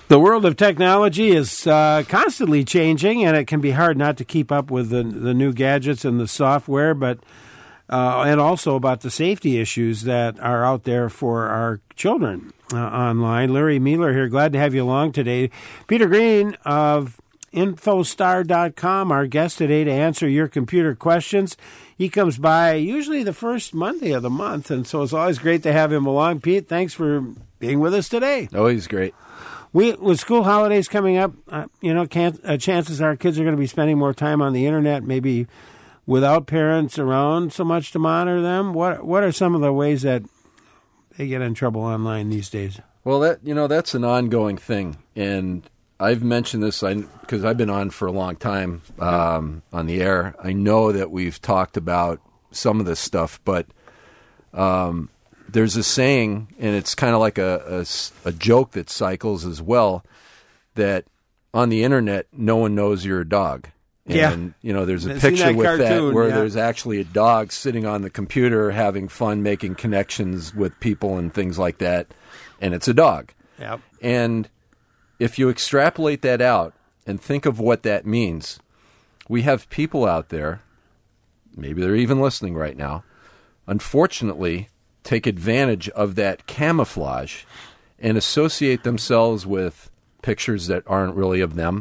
The world of technology is constantly changing, and it can be hard not to keep up with the new gadgets and the software, but and also about the safety issues that are out there for our children online. Larry Mueller here. Glad to have you along today. Peter Green of Infostar.com, our guest today to answer your computer questions. He comes by usually the first Monday of the month, and so it's always great to have him along. Pete, thanks for being with us today. Always great. With school holidays coming up, chances are kids are going to be spending more time on the internet, maybe without parents around so much to monitor them. What are some of the ways that they get in trouble online these days? Well, that's an ongoing thing, and I've mentioned this because I've been on for a long time on the air. I know that we've talked about some of this stuff, but there's a saying, and it's kind of like a joke that cycles as well, that on the internet, no one knows you're a dog. And, there's a picture with cartoon, that where there's actually a dog sitting on the computer having fun, making connections with people and things like that, and it's a dog. Yep. And if you extrapolate that out and think of what that means, we have people out there, maybe they're even listening right now, unfortunately take advantage of that camouflage and associate themselves with pictures that aren't really of them,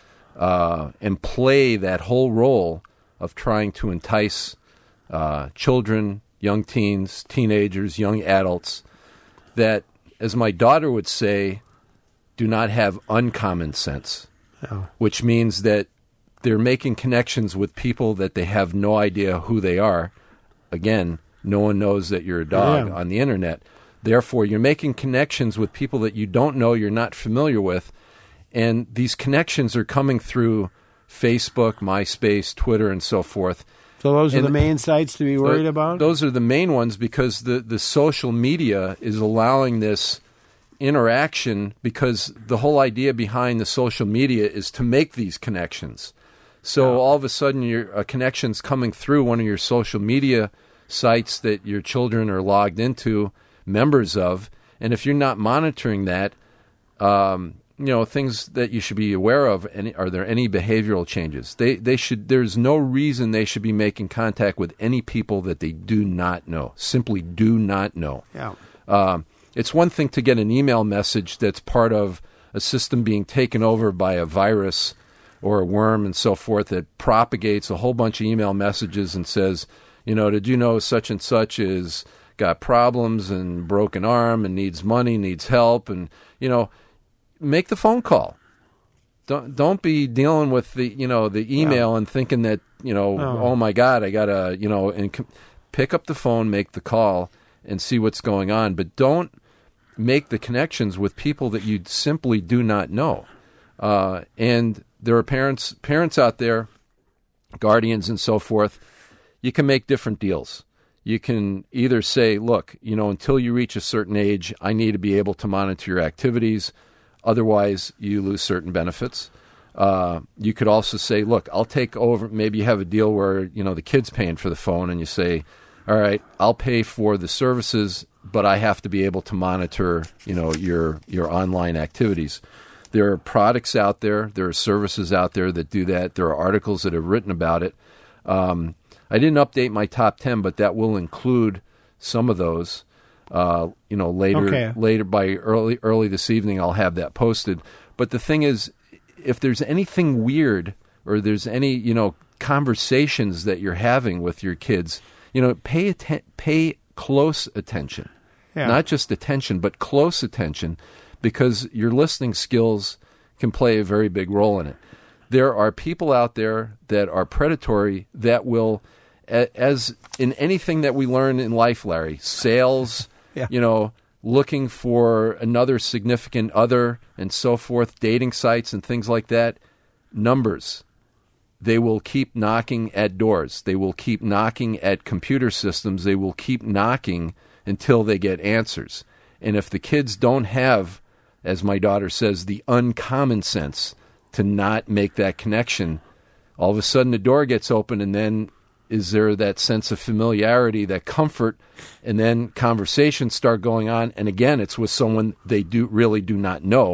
and play that whole role of trying to entice children, young teens, teenagers, young adults that, as my daughter would say, do not have uncommon sense, which means that they're making connections with people that they have no idea who they are. Again, no one knows that you're a dog on the internet. Therefore, you're making connections with people that you don't know, you're not familiar with, and these connections are coming through Facebook, MySpace, Twitter, and so forth. So those are the main sites to be worried about? Those are the main ones because the social media is allowing this interaction, because the whole idea behind the social media is to make these connections. So all of a sudden, a connection's coming through one of your social media sites that your children are logged into, members of, and if you're not monitoring that, things that you should be aware of. Are there any behavioral changes? They should. There's no reason they should be making contact with any people that they do not know. Simply do not know. Yeah. It's one thing to get an email message that's part of a system being taken over by a virus or a worm and so forth that propagates a whole bunch of email messages and says, did you know such and such is got problems and broken arm and needs money, needs help, and make the phone call. Don't be dealing with the email and thinking that oh my God, I gotta and pick up the phone, make the call, and see what's going on. But don't make the connections with people that you simply do not know. And there are parents out there, guardians and so forth. You can make different deals. You can either say, look, until you reach a certain age, I need to be able to monitor your activities. Otherwise, you lose certain benefits. You could also say, look, I'll take over. Maybe you have a deal where, the kid's paying for the phone, and you say, all right, I'll pay for the services, but I have to be able to monitor, your online activities. There are products out there. There are services out there that do that. There are articles that have written about it. I didn't update my top 10, but that will include some of those. Later by early this evening, I'll have that posted. But the thing is, if there's anything weird or there's any, conversations that you're having with your kids, pay close attention. Yeah. Not just attention, but close attention, because your listening skills can play a very big role in it. There are people out there that are predatory that will, as in anything that we learn in life, Larry, sales, looking for another significant other and so forth, dating sites and things like that, numbers. They will keep knocking at doors. They will keep knocking at computer systems. They will keep knocking until they get answers. And if the kids don't have, as my daughter says, the uncommon sense to not make that connection, all of a sudden the door gets open, and then is there that sense of familiarity, that comfort, and then conversations start going on. And again, it's with someone they really do not know,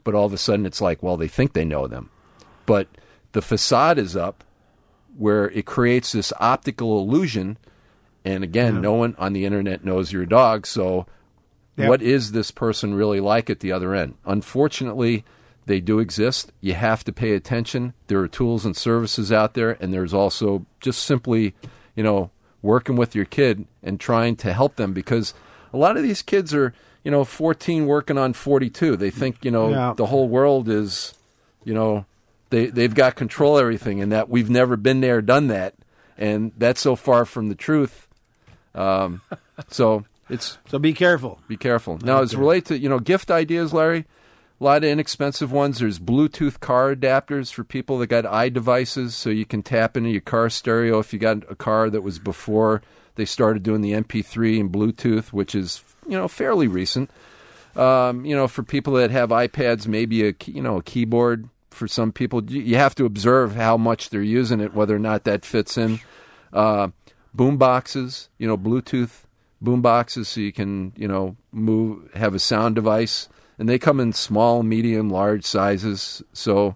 but all of a sudden it's like, well, they think they know them. But the facade is up where it creates this optical illusion. And again, no one on the internet knows your dog. So what is this person really like at the other end? Unfortunately, they do exist. You have to pay attention. There are tools and services out there. And there's also just simply, working with your kid and trying to help them, because a lot of these kids are, 14 working on 42. They think, the whole world is, they've got control of everything, and that we've never been there, done that. And that's so far from the truth. So be careful. Be careful. Now, as related to, gift ideas, Larry, a lot of inexpensive ones. There's Bluetooth car adapters for people that got iDevices, so you can tap into your car stereo if you got a car that was before they started doing the MP3 and Bluetooth, which is, fairly recent. For people that have iPads, maybe a keyboard for some people. You have to observe how much they're using it, whether or not that fits in. Boom boxes, Bluetooth boom boxes, so you can, have a sound device. And they come in small, medium, large sizes. So,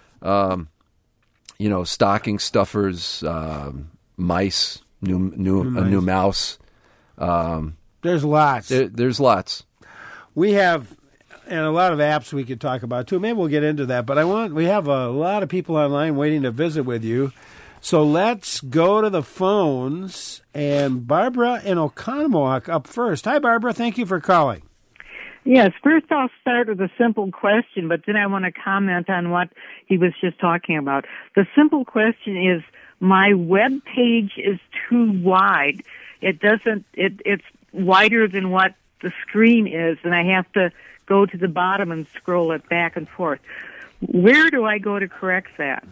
stocking stuffers, mice, a new mouse. There's lots. There's lots. We have, and a lot of apps we could talk about too. Maybe we'll get into that. But we have a lot of people online waiting to visit with you. So let's go to the phones. And Barbara in Oconomowoc up first. Hi, Barbara. Thank you for calling. Yes, first I'll start with a simple question, but then I want to comment on what he was just talking about. The simple question is, my web page is too wide. It's wider than what the screen is, and I have to go to the bottom and scroll it back and forth. Where do I go to correct that?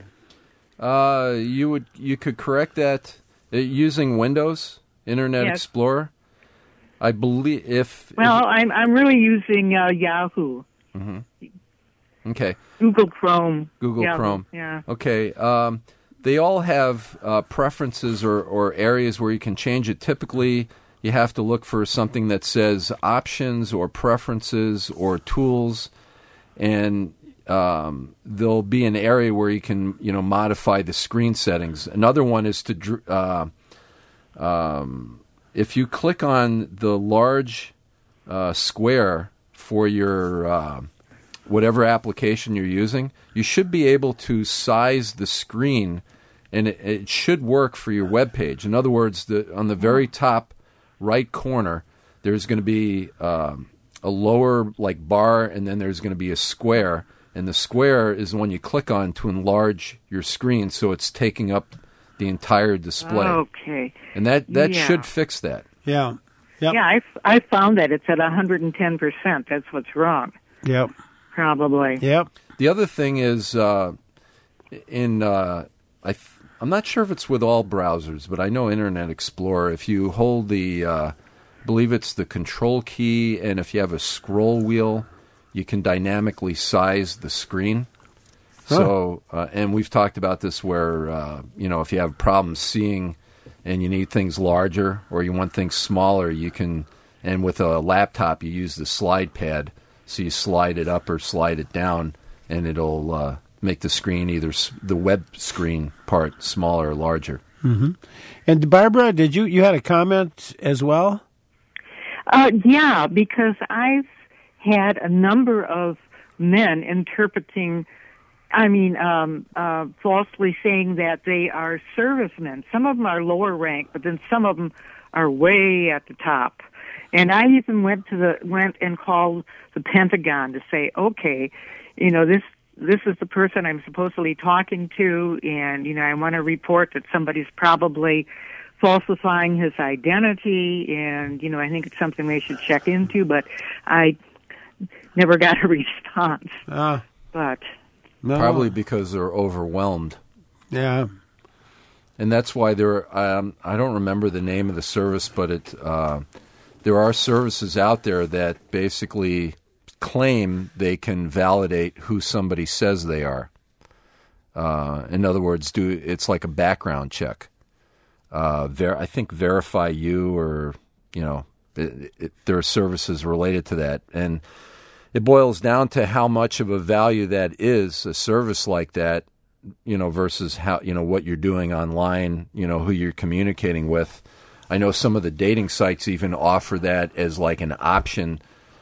You could correct that using Windows, Internet Explorer. I believe I'm really using Yahoo. Mm-hmm. Okay. Google Chrome. Yahoo. Chrome. Yeah. Okay. They all have preferences or areas where you can change it. Typically, you have to look for something that says options or preferences or tools, and there'll be an area where you can modify the screen settings. Another one is to if you click on the large square for your whatever application you're using, you should be able to size the screen, and it should work for your web page. In other words, on the very top right corner, there's going to be a lower bar, and then there's going to be a square, and the square is the one you click on to enlarge your screen, so it's taking up the entire display. Okay. And that should fix that. Yeah. Yep. Yeah, I found that it's at 110%. That's what's wrong. Yep. Probably. Yep. The other thing is, I'm not sure if it's with all browsers, but I know Internet Explorer, if you hold I believe it's the control key, and if you have a scroll wheel, you can dynamically size the screen. Huh. So, and we've talked about this where, if you have problems seeing and you need things larger or you want things smaller, you can, and with a laptop, you use the slide pad. So you slide it up or slide it down, and it'll make the screen, either the web screen part, smaller or larger. Mm-hmm. And Barbara, did you had a comment as well? Yeah, because I've had a number of men interpreting, falsely saying that they are servicemen. Some of them are lower rank, but then some of them are way at the top. And I even went and called the Pentagon to say, okay, this is the person I'm supposedly talking to, and I want to report that somebody's probably falsifying his identity, and I think it's something they should check into. But I never got a response. But no. Probably because they're overwhelmed. Yeah. And that's why I don't remember the name of the service, but there are services out there that basically claim they can validate who somebody says they are. In other words, it's like a background check. I think Verify You, or there are services related to that, and it boils down to how much of a value that is, a service like that, versus how, what you're doing online, who you're communicating with. I know some of the dating sites even offer that as like an option,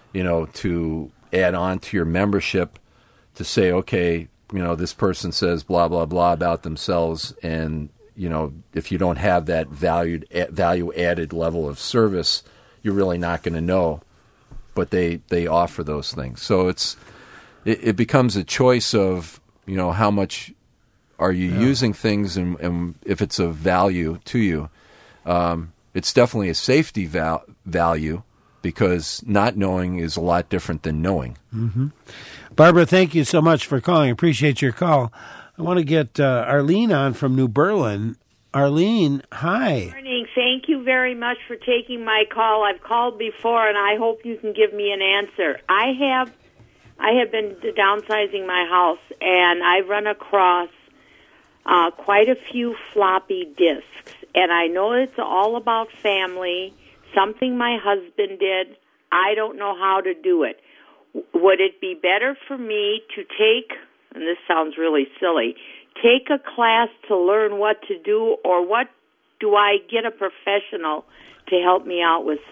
to add on to your membership to say, okay, this person says blah, blah, blah about themselves. And, if you don't have that value added level of service, you're really not going to know. But they offer those things. So it becomes a choice of, how much are you using things and if it's of value to you. It's definitely a safety value because not knowing is a lot different than knowing. Mm-hmm. Barbara, thank you so much for calling. Appreciate your call. I want to get Arlene on from New Berlin. Arlene, hi. Good morning. Thank you very much for taking my call. I've called before, and I hope you can give me an answer. I have been downsizing my house, and I've run across quite a few floppy disks. And I know it's all about family, something my husband did. I don't know how to do it. Would it be better for me to take, and this sounds really silly, take a class to learn what to do, or what do I get a professional to help me out with,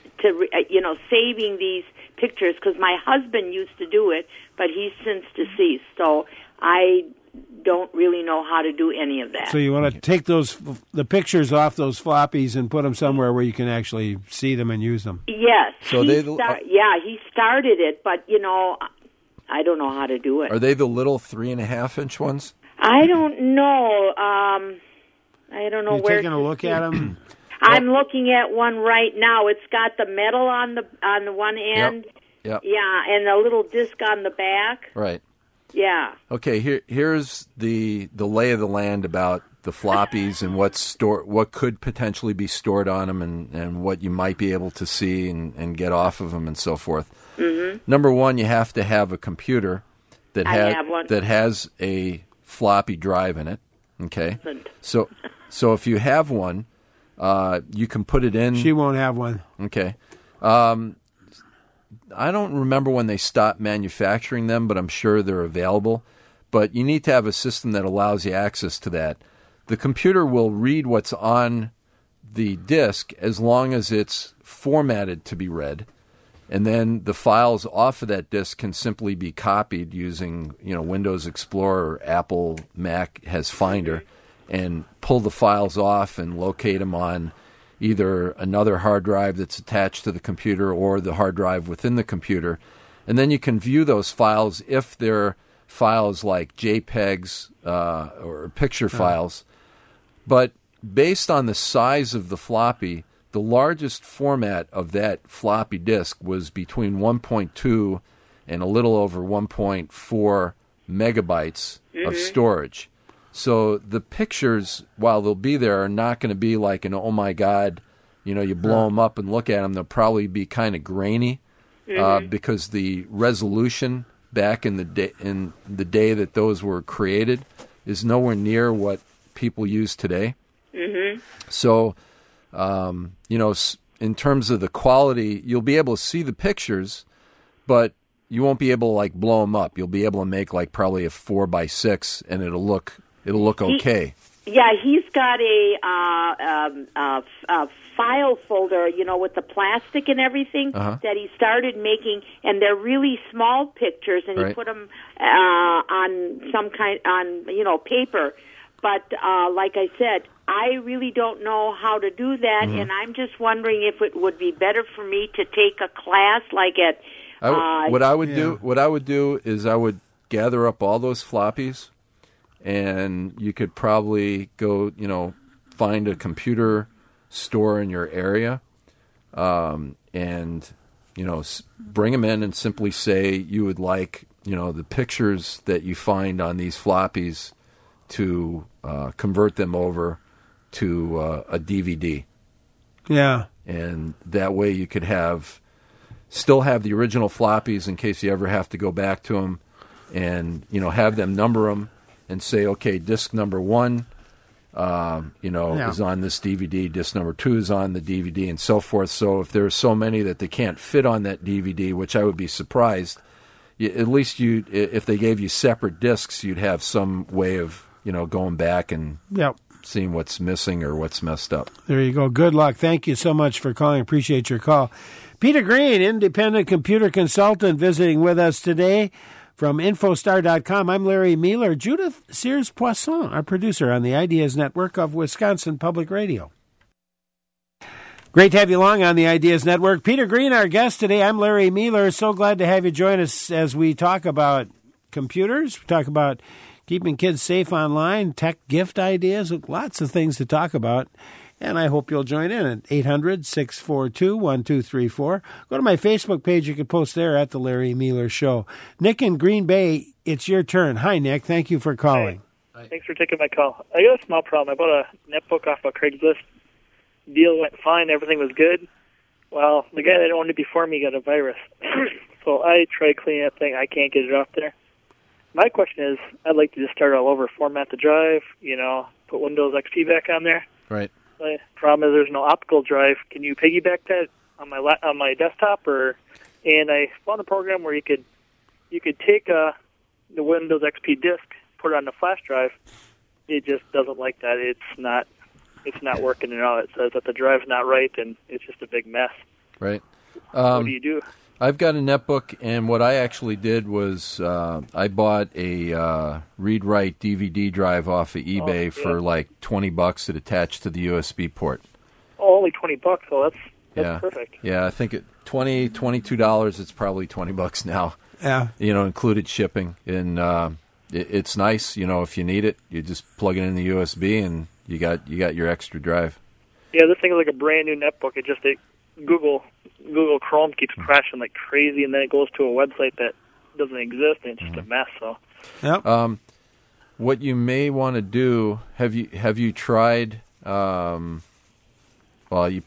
saving these pictures? Because my husband used to do it, but he's since deceased, so I don't really know how to do any of that. So you want to take the pictures off those floppies and put them somewhere where you can actually see them and use them. Yes. So he started it, but I don't know how to do it. Are they the little 3.5-inch ones? I don't know. I don't know You're where. Taking a look at them. I'm looking at one right now. It's got the metal on the one end. Yep. Yeah, and the little disc on the back. Right. Yeah. Okay. Here's the lay of the land about the floppies and what could potentially be stored on them, and what you might be able to see and get off of them and so forth. Mm-hmm. Number one, you have to have a computer that has a floppy drive in it. Okay. So if you have one, you can put it in. She won't have one. Okay. I don't remember when they stopped manufacturing them, but I'm sure they're available. But you need to have a system that allows you access to that. The computer will read what's on the disk as long as it's formatted to be read. And then the files off of that disk can simply be copied using, Windows Explorer or Apple Mac has Finder, and pull the files off and locate them on either another hard drive that's attached to the computer or the hard drive within the computer. And then you can view those files if they're files like JPEGs or picture files. But based on the size of the floppy, the largest format of that floppy disk was between 1.2 and a little over 1.4 megabytes of storage. So the pictures, while they'll be there, are not going to be like an, oh my God, you blow them up and look at them. They'll probably be kind of grainy because the resolution back in the day that those were created is nowhere near what people use today. Mm-hmm. So, in terms of the quality, you'll be able to see the pictures, but you won't be able to like blow them up. You'll be able to make like probably a 4x6, and it'll look okay. He's got a file folder, with the plastic and everything that he started making, and they're really small pictures, and he put them on some kind on paper. But like I said, I really don't know how to do that, and I'm just wondering if it would be better for me to take a class like at. What I would do is I would gather up all those floppies, and you could probably go, find a computer store in your area, and bring them in and simply say you would like the pictures that you find on these floppies to convert them over to a DVD. Yeah. And that way you could still have the original floppies in case you ever have to go back to them, and have them number them and say, okay, disc number 1 is on this DVD, disc number 2 is on the DVD, and so forth. So if there's so many that they can't fit on that DVD, which I would be surprised at least if they gave you separate discs, you'd have some way of going back and seeing what's missing or what's messed up. There you go. Good luck. Thank you so much for calling. Appreciate your call. Peter Green, independent computer consultant, visiting with us today from Infostar.com. I'm Larry Mueller. Judith Sears-Poisson, our producer on the Ideas Network of Wisconsin Public Radio. Great to have you along on the Ideas Network. Peter Green, our guest today. I'm Larry Mueller. So glad to have you join us as we talk about computers. We talk about keeping kids safe online, tech gift ideas, lots of things to talk about. And I hope you'll join in at 800-642-1234. Go to my Facebook page. You can post there at The Larry Mueller Show. Nick in Green Bay, it's your turn. Hi, Nick. Thank you for calling. Hi. Thanks for taking my call. I got a small problem. I bought a netbook off of Craigslist. Deal went fine. Everything was good. Well, the guy that owned it before me got a virus. So I tried cleaning that thing. I can't get it off there. My question is, I'd like to just start all over, format the drive, put Windows XP back on there. Right. The problem is there's no optical drive. Can you piggyback that on my desktop? And I found a program where you could take the Windows XP disk, put it on the flash drive. It just doesn't like that. It's not working at all. It says that the drive's not right, and it's just a big mess. Right. What do you do? I've got a netbook, and what I actually did was I bought a read-write DVD drive off of eBay for like $20 that attached to the USB port. Oh, only $20. Oh, that's perfect. Yeah, I think $22. It's probably $20 now. Yeah. Included shipping, and it's nice. If you need it, you just plug it in the USB, and you got your extra drive. Yeah, this thing is like a brand new netbook. Google Chrome keeps crashing like crazy, and then it goes to a website that doesn't exist, and it's just a mess. So, yep. What you may want to do, have you tried? Well, you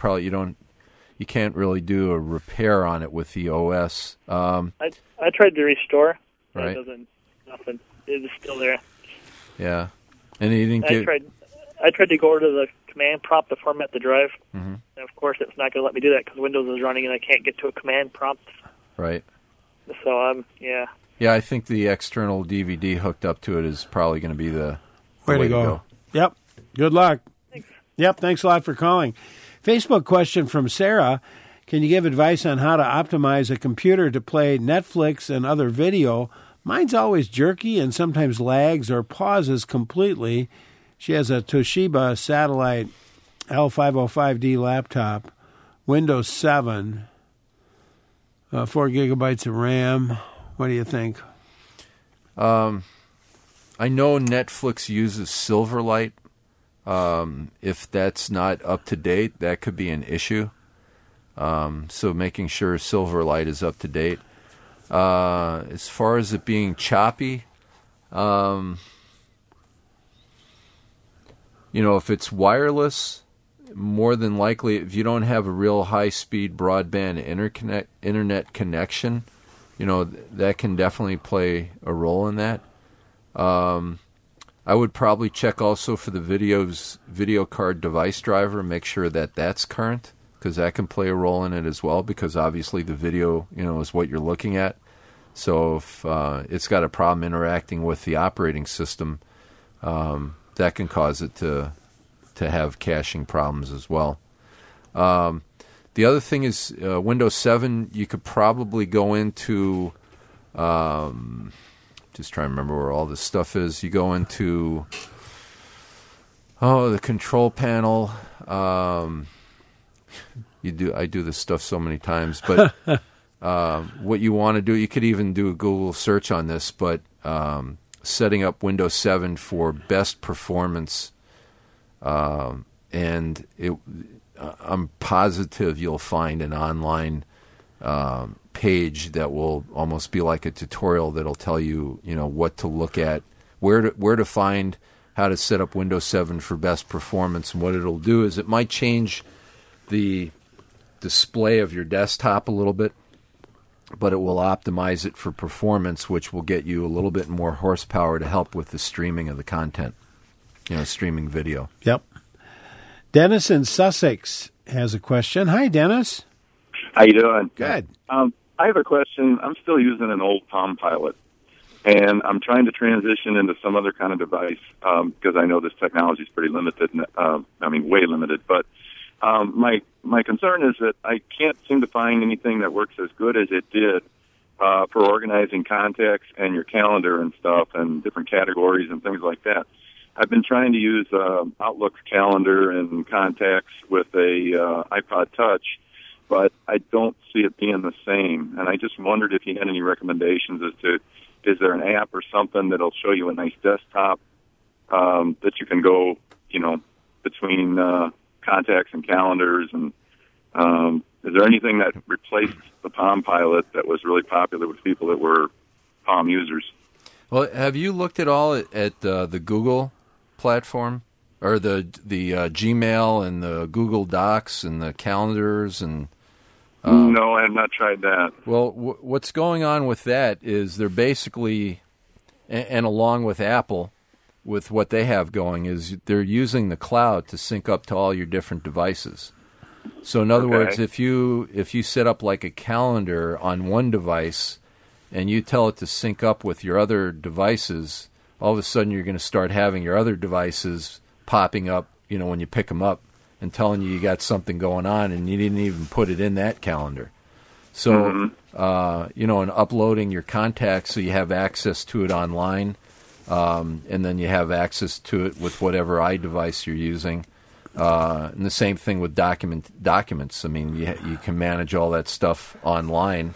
can't really do a repair on it with the OS. I tried to restore. Right. Nothing. It's still there. Yeah, and you didn't get. I tried to go over to the command prompt to format the drive, mm-hmm. and of course it's not going to let me do that because Windows is running and I can't get to a command prompt. Right. So yeah. Yeah, I think the external DVD hooked up to it is probably going to be the way to go. Yep. Good luck. Thanks. Yep. Thanks a lot for calling. Facebook question from Sarah. Can you give advice on how to optimize a computer to play Netflix and other video? Mine's always jerky and sometimes lags or pauses completely. She has a Toshiba Satellite L505D laptop, Windows 7, 4 gigabytes of RAM. What do you think? I know Netflix uses Silverlight. If that's not up to date, that could be an issue. So making sure Silverlight is up to date. As far as it being choppy, if it's wireless, more than likely, if you don't have a real high-speed broadband internet connection, that can definitely play a role in that. I would probably check also for the video card device driver, make sure that that's current, because that can play a role in it as well, because obviously the video, is what you're looking at. So if it's got a problem interacting with the operating system, that can cause it to have caching problems as well. The other thing is Windows 7, you could probably go into, just trying to remember where all this stuff is. You go into, the control panel. I do this stuff so many times, but what you want to do, you could even do a Google search on this, but setting up Windows 7 for best performance, and I'm positive you'll find an online page that will almost be like a tutorial that'll tell you, what to look at, where to find how to set up Windows 7 for best performance. And what it'll do is it might change the display of your desktop a little bit, but it will optimize it for performance, which will get you a little bit more horsepower to help with the streaming of the content, streaming video. Yep. Dennis in Sussex has a question. Hi, Dennis. How you doing? Good. I I have a question. I'm still using an old Palm Pilot, and I'm trying to transition into some other kind of device because I know this technology is pretty limited. Way limited. But my concern is that I can't seem to find anything that works as good as it did for organizing contacts and your calendar and stuff and different categories and things like that. I've been trying to use Outlook's calendar and contacts with a iPod Touch, but I don't see it being the same. And I just wondered if you had any recommendations as to, is there an app or something that'll show you a nice desktop that you can go, between contacts and calendars? And is there anything that replaced the Palm Pilot that was really popular with people that were Palm users? Well, have you looked at all at the Google platform, or the Gmail and the Google Docs and the calendars and? No, I have not tried that. Well, what's going on with that is they're basically, and along with Apple, with what they have going, is they're using the cloud to sync up to all your different devices. So in other words, if you set up like a calendar on one device and you tell it to sync up with your other devices, all of a sudden you're going to start having your other devices popping up, when you pick them up and telling you got something going on and you didn't even put it in that calendar. So, and uploading your contacts so you have access to it online, and then you have access to it with whatever iDevice you're using. And the same thing with documents. I mean, you can manage all that stuff online.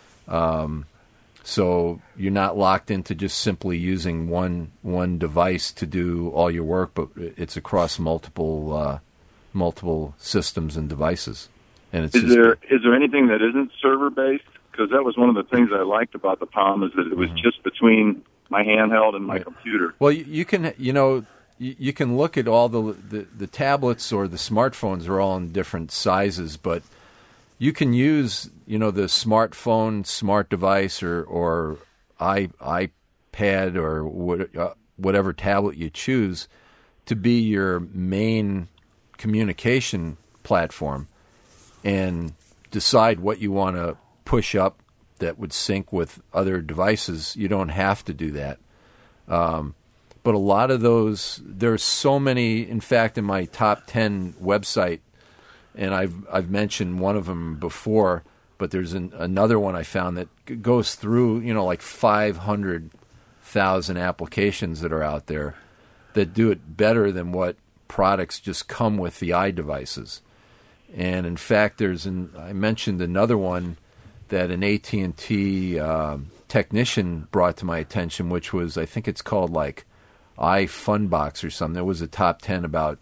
So you're not locked into just simply using one device to do all your work, but it's across multiple systems and devices. And it's is there anything that isn't server based? Because that was one of the things I liked about the Palm, is that it was just between my handheld and my computer. Well, you can you can look at all the tablets or the smartphones are all in different sizes, but you can use the smartphone, smart device, or iPad or whatever tablet you choose to be your main communication platform, and decide what you want to push up that would sync with other devices. You don't have to do that. But a lot of those, there's so many. In fact, in my top 10 website, and I've mentioned one of them before, but there's another one I found that goes through, like 500,000 applications that are out there that do it better than what products just come with the iDevices. And in fact, I mentioned another one that an AT&T technician brought to my attention, which was, I think it's called like iFunbox or something. It was a top 10 about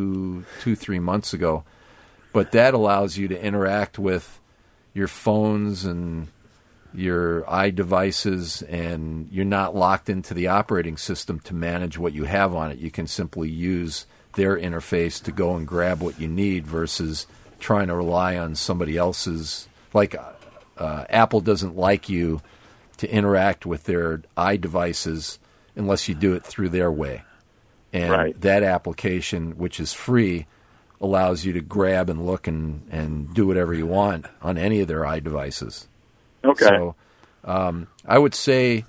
3 months ago. But that allows you to interact with your phones and your iDevices, and you're not locked into the operating system to manage what you have on it. You can simply use their interface to go and grab what you need versus trying to rely on somebody else's. Like Apple doesn't like you to interact with their iDevices unless you do it through their way. And that application, which is free, allows you to grab and look and do whatever you want on any of their iDevices. Okay. So I would say,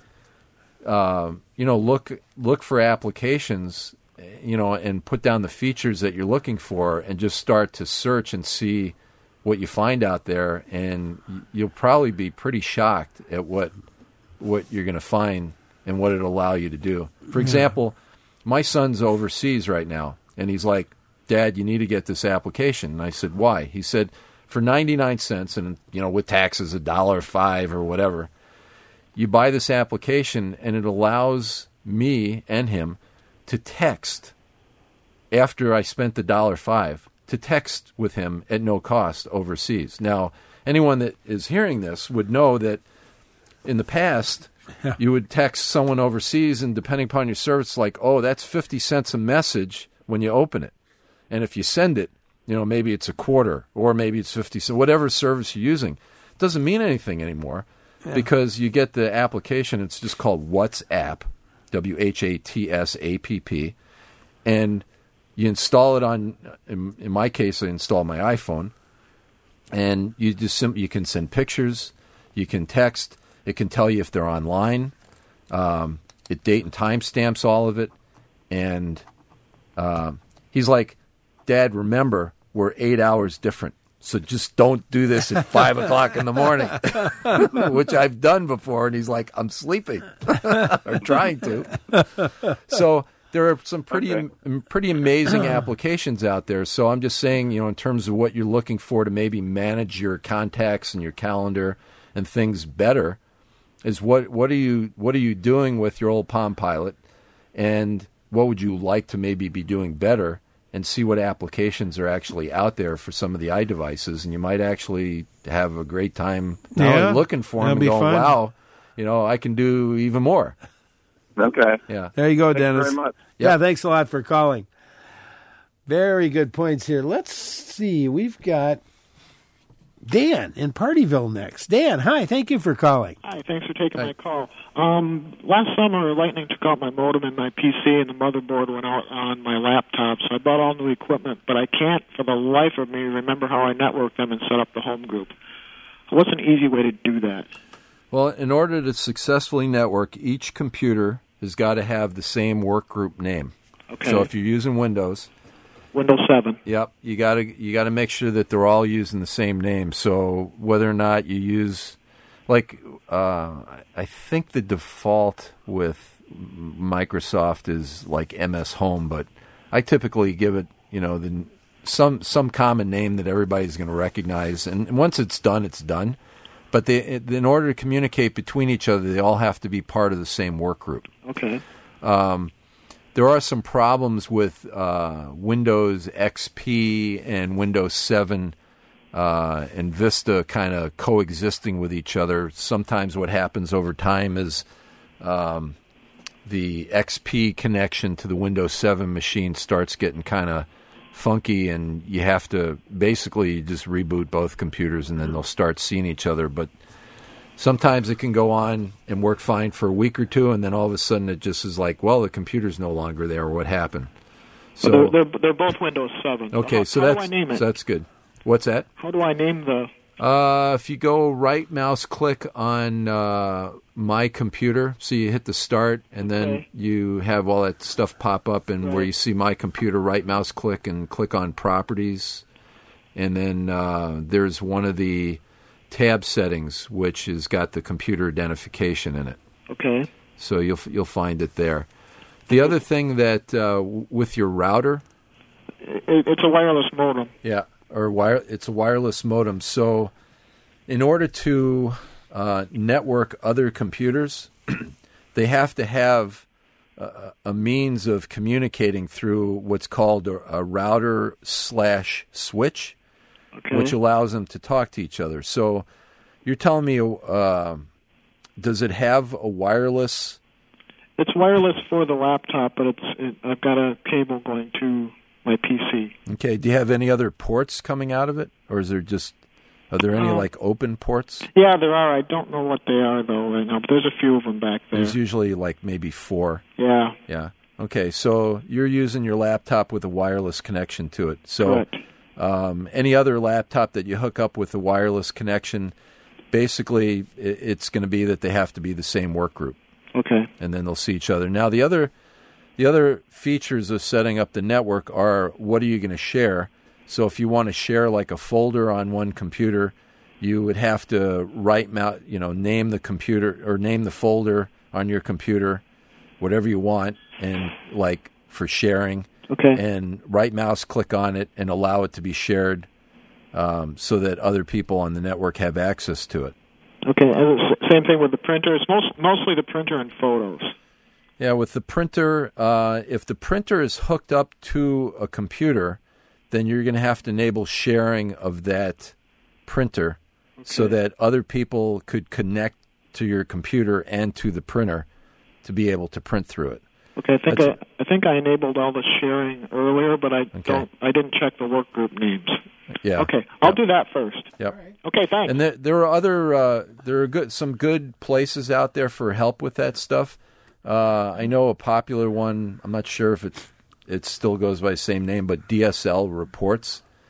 look for applications, and put down the features that you're looking for, and just start to search and see what you find out there, and you'll probably be pretty shocked at what you're going to find and what it'll allow you to do. For example, my son's overseas right now, and he's like, "Dad, you need to get this application." And I said, "Why?" He said, "For 99 cents, and with taxes $1.05 or whatever, you buy this application, and it allows me and him to text after I spent the $1.05, to text with him at no cost overseas." Now, anyone that is hearing this would know that in the past, you would text someone overseas, and depending upon your service, like, oh, that's 50 cents a message when you open it. And if you send it, maybe it's $0.25 or maybe it's 50 cents, whatever service you're using. It doesn't mean anything anymore because you get the application. It's just called WhatsApp, WHATSAPP, and you install it on, in my case, I install my iPhone, and you can send pictures, You can text. It can tell you if they're online. It date and time stamps all of it. And he's like, Dad, remember, we're 8 hours different. So just don't do this at 5 o'clock in the morning, which I've done before. And he's like, I'm sleeping or trying to. So there are some pretty amazing applications out there. So I'm just saying, in terms of what you're looking for to maybe manage your contacts and your calendar and things better, is what are you doing with your old Palm Pilot, and what would you like to maybe be doing better? And see what applications are actually out there for some of the iDevices, and you might actually have a great time looking for them and going, wow, I can do even more. Okay. Yeah. There you go, Thank Dennis. you very much. Yeah, thanks a lot for calling. Very good points here. Let's see. We've got Dan in Partyville next. Dan, hi. Thank you for calling. Hi, thanks for taking my call. Last summer, lightning took out my modem in my PC, and the motherboard went out on my laptop, so I bought all new equipment, but I can't, for the life of me, remember how I networked them and set up the home group. What's an easy way to do that? Well, in order to successfully network, each computer has got to have the same workgroup name. Okay. So if you're using Windows, Windows 7. Yep, you got to make sure that they're all using the same name. So whether or not you use, I think the default with Microsoft is like MS Home, but I typically give it, some common name that everybody's going to recognize. And once it's done, it's done. But in order to communicate between each other, they all have to be part of the same work group. Okay. There are some problems with Windows XP and Windows 7 and Vista kind of coexisting with each other. Sometimes what happens over time is the XP connection to the Windows 7 machine starts getting kind of funky, and you have to basically just reboot both computers, and then they'll start seeing each other. But sometimes it can go on and work fine for a week or two, and then all of a sudden it just is like, well, the computer's no longer there. What happened? So they're both Windows 7. Okay, how do I name it? So that's good. What's that? How do I name the... If you go right mouse click on My Computer, so you hit the start, and then you have all that stuff pop up, and where you see My Computer, right mouse click and click on Properties, and then there's one of the tab settings which has got the computer identification in it. Okay. So you'll find it there. The other thing that with your router, it's a wireless modem. Yeah. It's a wireless modem. So in order to network other computers, they have to have a means of communicating through what's called a router/switch, which allows them to talk to each other. So you're telling me, does it have a wireless? It's wireless for the laptop, but I've got a cable going to my PC. Okay. Do you have any other ports coming out of it, or are there any like open ports? Yeah, there are. I don't know what they are though right now, but there's a few of them back there. There's usually like maybe 4. Yeah. Yeah. Okay. So you're using your laptop with a wireless connection to it. So any other laptop that you hook up with a wireless connection, basically it's going to be that they have to be the same work group. Okay. And then they'll see each other. Now the other features of setting up the network are, what are you going to share? So if you want to share like a folder on one computer, you would have to name the computer or name the folder on your computer, whatever you want, and like for sharing. Okay. And right mouse click on it and allow it to be shared, so that other people on the network have access to it. Okay. And same thing with the printer. It's mostly the printer and photos. Yeah, with the printer, if the printer is hooked up to a computer, then you're going to have to enable sharing of that printer so that other people could connect to your computer and to the printer to be able to print through it. Okay, I think I enabled all the sharing earlier, but I didn't check the work group names. Yeah. Okay, I'll do that first. Yep. Right. Okay, thanks. And there are some good places out there for help with that stuff. I know a popular one. I'm not sure if it still goes by the same name, but DSL Reports.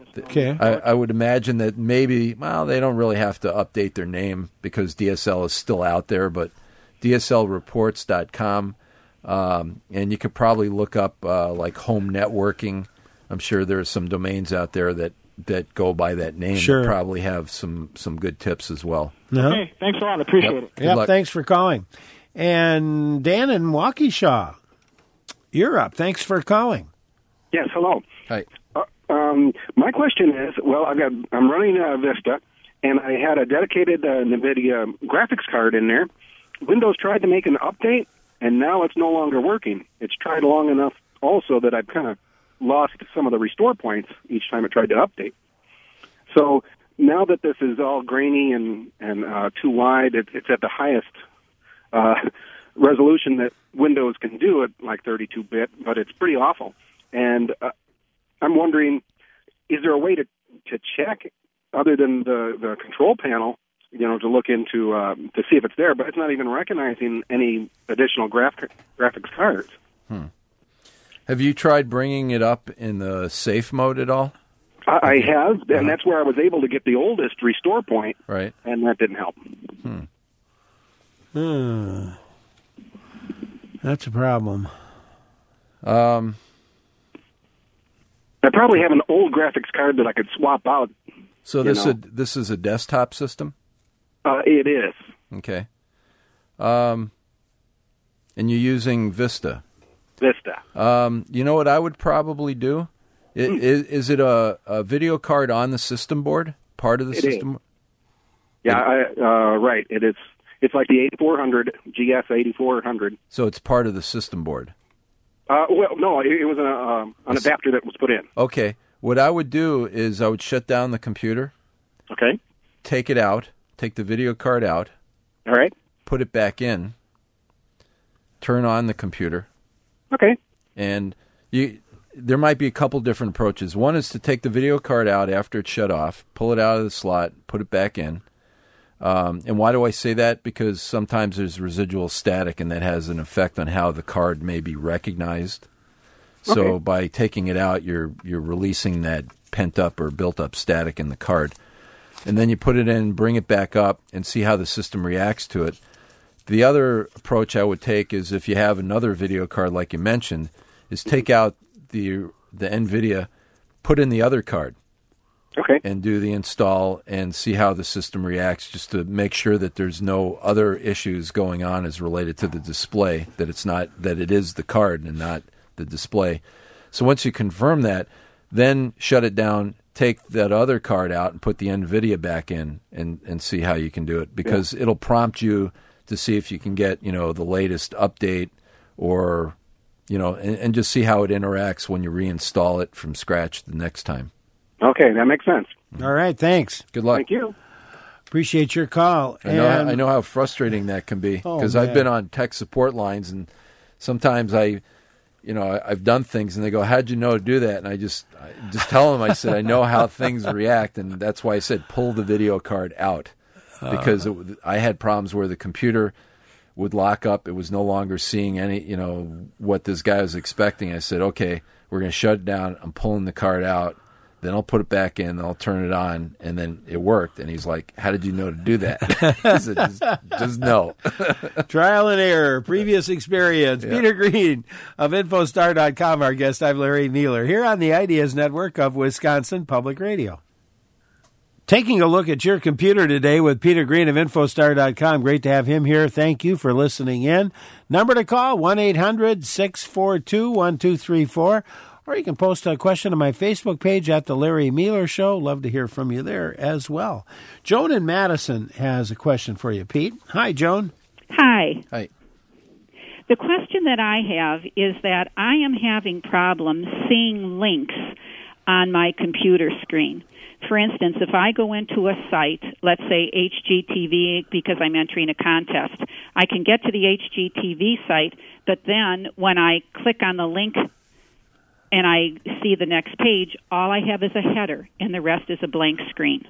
Okay. I would imagine that maybe, well, they don't really have to update their name because DSL is still out there, but DSLreports.com, and you could probably look up like home networking. I'm sure there are some domains out there that go by that name. Sure. That probably have some good tips as well. Okay, thanks a lot. Appreciate it. Yep, luck. thanks for calling. And Dan in Waukesha, you're up. Thanks for calling. Yes, hello. Hi. My question is, well, I'm running Vista, and I had a dedicated NVIDIA graphics card in there. Windows tried to make an update, and now it's no longer working. It's tried long enough also that I've kind of lost some of the restore points each time it tried to update. So now that this is all grainy and too wide, it's at the highest resolution that Windows can do at like 32-bit, but it's pretty awful. And I'm wondering, is there a way to check other than the control panel, to look into to see if it's there, but it's not even recognizing any additional graphics cards. Have you tried bringing it up in the safe mode at all? I have, and that's where I was able to get the oldest restore point, right? And that didn't help. That's a problem. I probably have an old graphics card that I could swap out. So this is a desktop system? It is. Okay. And you're using Vista? Vista. You know what I would probably do? Is it a video card on the system board? Part of the system? Is. Yeah, right. It is. It's like the 8400, GS 8400. So it's part of the system board? Well, no, it was an adapter that was put in. Okay. What I would do is I would shut down the computer. Okay. Take it out. Take the video card out. All right. Put it back in. Turn on the computer. Okay. And there might be a couple different approaches. One is to take the video card out after it's shut off, pull it out of the slot, put it back in. And why do I say that? Because sometimes there's residual static, and that has an effect on how the card may be recognized. So Okay. by taking it out, you're releasing that pent-up or built-up static in the card. And then you put it in, bring it back up, and see how the system reacts to it. The other approach I would take is, if you have another video card like you mentioned, is take out the NVIDIA, put in the other card. Okay. And do the install and see how the system reacts, just to make sure that there's no other issues going on as related to the display, that it is the card and not the display. So once you confirm that, then shut it down, take that other card out and put the NVIDIA back in and see how you can do it, because it'll prompt you to see if you can get, the latest update, or, and just see how it interacts when you reinstall it from scratch the next time. Okay, that makes sense. All right, thanks. Good luck. Thank you. Appreciate your call. I know how frustrating that can be, because I've been on tech support lines, and sometimes I've done things, and they go, "How'd you know to do that?" And I just tell them, I said, "I know how things react," and that's why I said pull the video card out, because I had problems where the computer would lock up; it was no longer seeing any, what this guy was expecting. I said, "Okay, we're going to shut it down. I'm pulling the card out." Then I'll put it back in, then I'll turn it on, and then it worked. And he's like, "How did you know to do that?" I said, just know. Trial and error, previous experience. Yeah. Peter Green of Infostar.com, our guest. I'm Larry Mueller, here on the Ideas Network of Wisconsin Public Radio. Taking a look at your computer today with Peter Green of Infostar.com. Great to have him here. Thank you for listening in. Number to call, 1-800-642-1234. Or you can post a question on my Facebook page at The Larry Mueller Show. Love to hear from you there as well. Joan in Madison has a question for you, Pete. Hi, Joan. Hi. Hi. The question that I have is that I am having problems seeing links on my computer screen. For instance, if I go into a site, let's say HGTV, because I'm entering a contest, I can get to the HGTV site, but then when I click on the link and I see the next page, all I have is a header, and the rest is a blank screen.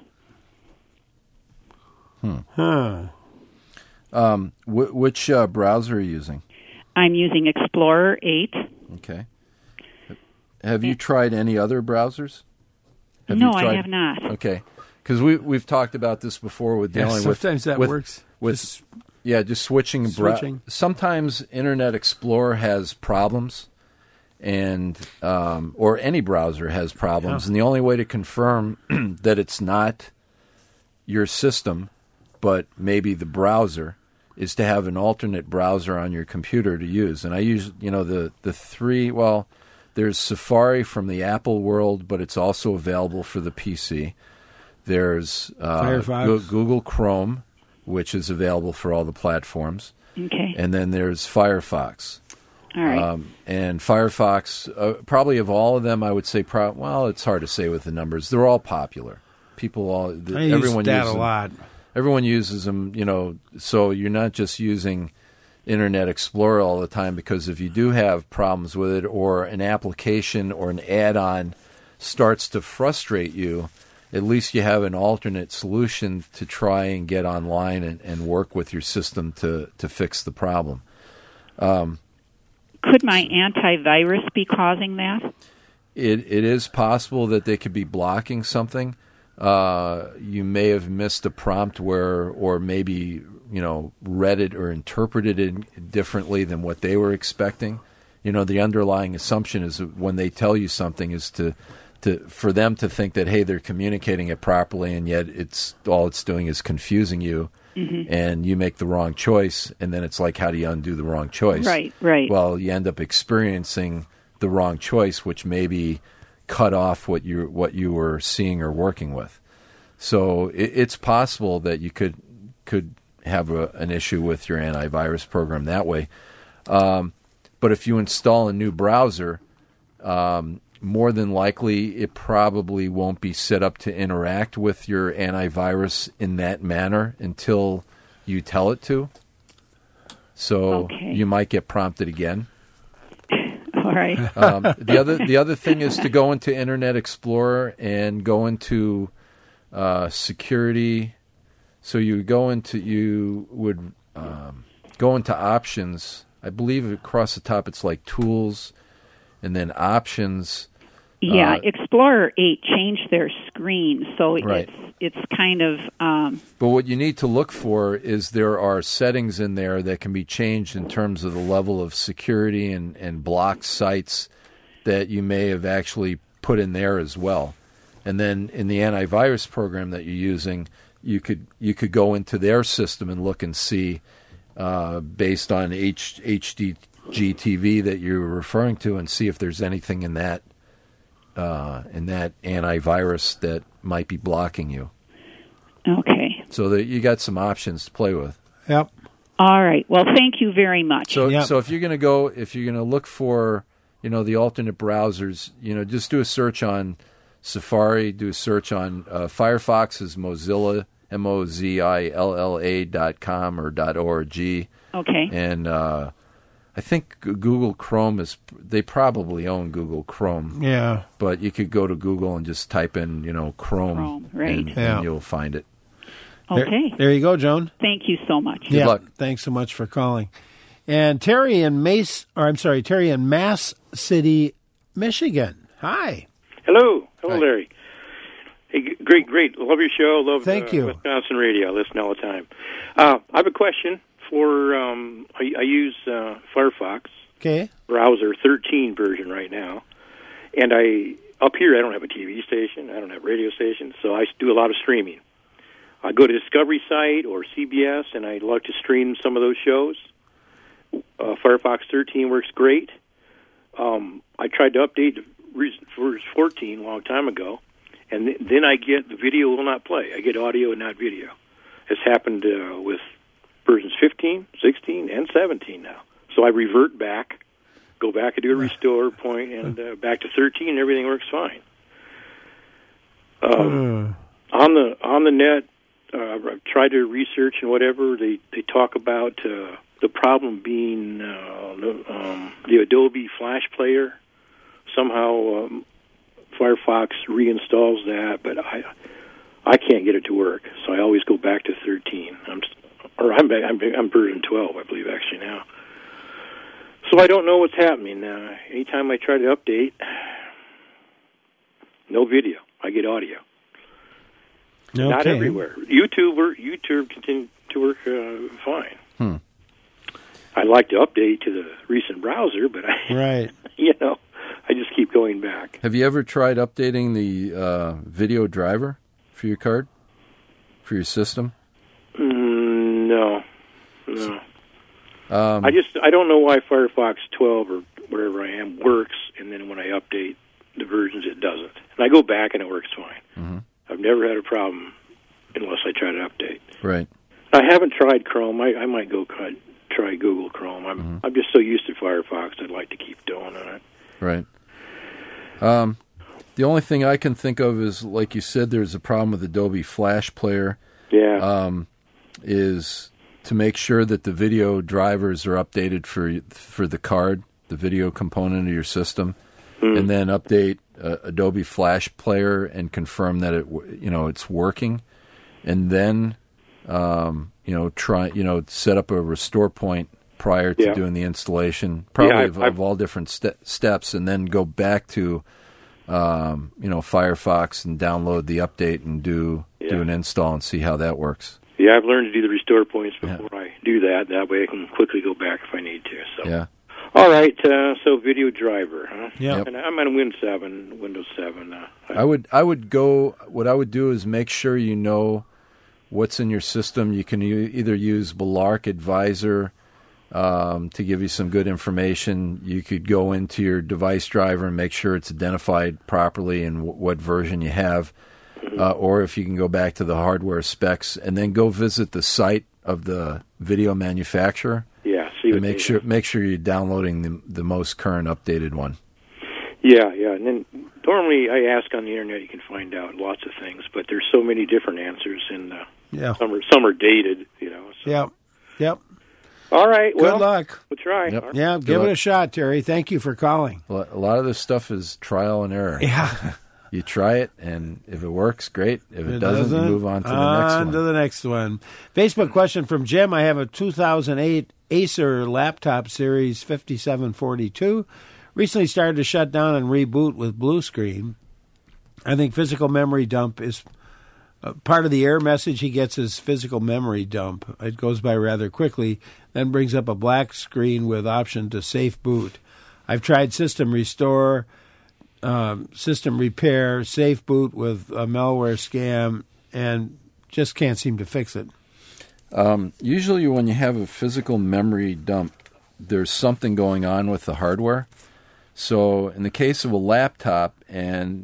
Which browser are you using? I'm using Explorer 8. Okay. Have you tried any other browsers? No, I have not. Okay, because we've talked about this before with dealing with sometimes that works. With just switching. Sometimes Internet Explorer has problems, and or any browser has problems, and the only way to confirm that it's not your system, but maybe the browser, is to have an alternate browser on your computer to use. And I use, the three. Well, there's Safari from the Apple world, but it's also available for the PC. There's Firefox. Google Chrome, which is available for all the platforms. Okay. And then there's Firefox. All right. And Firefox, probably of all of them, I would say, it's hard to say with the numbers. They're all popular. Everyone use that uses a lot. Everyone uses them, so you're not just using Internet Explorer all the time, because if you do have problems with it, or an application or an add-on starts to frustrate you, at least you have an alternate solution to try and get online and work with your system to fix the problem. Could my antivirus be causing that? It is possible that they could be blocking something. You may have missed a prompt or maybe read it or interpreted it differently than what they were expecting. The underlying assumption is that when they tell you something is for them to think that, hey, they're communicating it properly, and yet all it's doing is confusing you, and you make the wrong choice, and then it's like, how do you undo the wrong choice? Right. Well, you end up experiencing the wrong choice, which maybe cut off what you were seeing or working with. So it's possible that you could have an issue with your antivirus program that way. But if you install a new browser, more than likely it probably won't be set up to interact with your antivirus in that manner until you tell it to. So you might get prompted again. All right. The other thing is to go into Internet Explorer and go into security. So you would go into options. I believe across the top it's like tools, and then options. Yeah, Explorer 8 changed their screen, so it's kind of... But what you need to look for is there are settings in there that can be changed in terms of the level of security and block sites that you may have actually put in there as well. And then in the antivirus program that you're using, you could go into their system and look and see, based on HDGTV that you're referring to, and see if there's anything in that antivirus that might be blocking you. Okay. So that you got some options to play with. Yep. All right. Well, thank you very much. So if you're going to look for, the alternate browsers, just do a search on Safari, do a search on Firefox is Mozilla, MOZILLA.com or .org. Okay. And I think Google Chrome they probably own Google Chrome. Yeah. But you could go to Google and just type in, Chrome, right. and you'll find it. Okay. There you go, Joan. Thank you so much. Good luck. Thanks so much for calling. And Terry in Mass City, Michigan. Hi. Hello. Hi. Larry. Hey, great. Love your show. Love Thank you. Wisconsin radio. I listen all the time. I have a question for, I use Firefox browser 13 version right now. And up here I don't have a TV station. I don't have a radio station. So I do a lot of streaming. I go to Discovery site or CBS, and I like to stream some of those shows. Firefox 13 works great. I tried to update version 14 a long time ago, and then I get the video will not play. I get audio and not video. It's happened with versions 15, 16, and 17 now. So I revert back, go back and do a restore point, and back to 13, and everything works fine. On the net, I've tried to research and whatever. They talk about the problem being the Adobe Flash Player. Somehow Firefox reinstalls that, but I can't get it to work. So I always go back to 13. I'm version 12, I believe, actually now. So I don't know what's happening. Anytime I try to update, no video. I get audio. Okay. Not everywhere. YouTube continues to work fine. I'd like to update to the recent browser, but right. I just keep going back. Have you ever tried updating the video driver for your card, for your system? No. I don't know why Firefox 12 or wherever I am works, and then when I update the versions, it doesn't. And I go back and it works fine. Mm-hmm. I've never had a problem unless I try to update. Right. I haven't tried Chrome. I might go try Google Chrome. I'm just so used to Firefox, I'd like to keep doing it. Right. The only thing I can think of is, like you said, there's a problem with Adobe Flash Player. Yeah. Is to make sure that the video drivers are updated for the card, the video component of your system, and then update Adobe Flash Player and confirm that it's working, and then set up a restore point prior to doing the installation, probably of all different steps, and then go back to Firefox and download the update and do an install and see how that works. Yeah, I've learned to do the restore points before I do that. That way I can quickly go back if I need to. So. Yeah. All right, so video driver, huh? Yeah. Yep. And I'm on Windows 7. I would go. What I would do is make sure you know what's in your system. You can either use Belark Advisor to give you some good information. You could go into your device driver and make sure it's identified properly and what version you have. Or if you can go back to the hardware specs and then go visit the site of the video manufacturer. Yeah, see and make sure you're downloading the most current updated one. Yeah, and then normally I ask on the internet, you can find out lots of things, but there's so many different answers, and some are dated, So. Yep. All right. Good luck. We'll try. Yep. Right. Yeah, give it a shot, Terry. Thank you for calling. A lot of this stuff is trial and error. Yeah. You try it, and if it works, great. If it doesn't, you move on to the next one. On to the next one. Facebook question from Jim. I have a 2008 Acer laptop series 5742. Recently started to shut down and reboot with blue screen. I think physical memory dump is part of the error message. He gets his physical memory dump. It goes by rather quickly, then brings up a black screen with option to safe boot. I've tried system restore, system repair, safe boot with a malware scam, and just can't seem to fix it. Usually when you have a physical memory dump, there's something going on with the hardware. So in the case of a laptop, and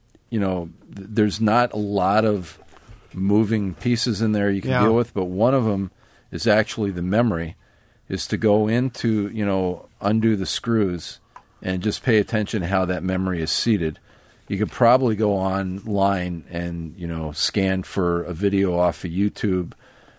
there's not a lot of moving pieces in there you can deal with, but one of them is actually the memory, is to go into, undo the screws and just pay attention to how that memory is seated. You could probably go online and, scan for a video off of YouTube,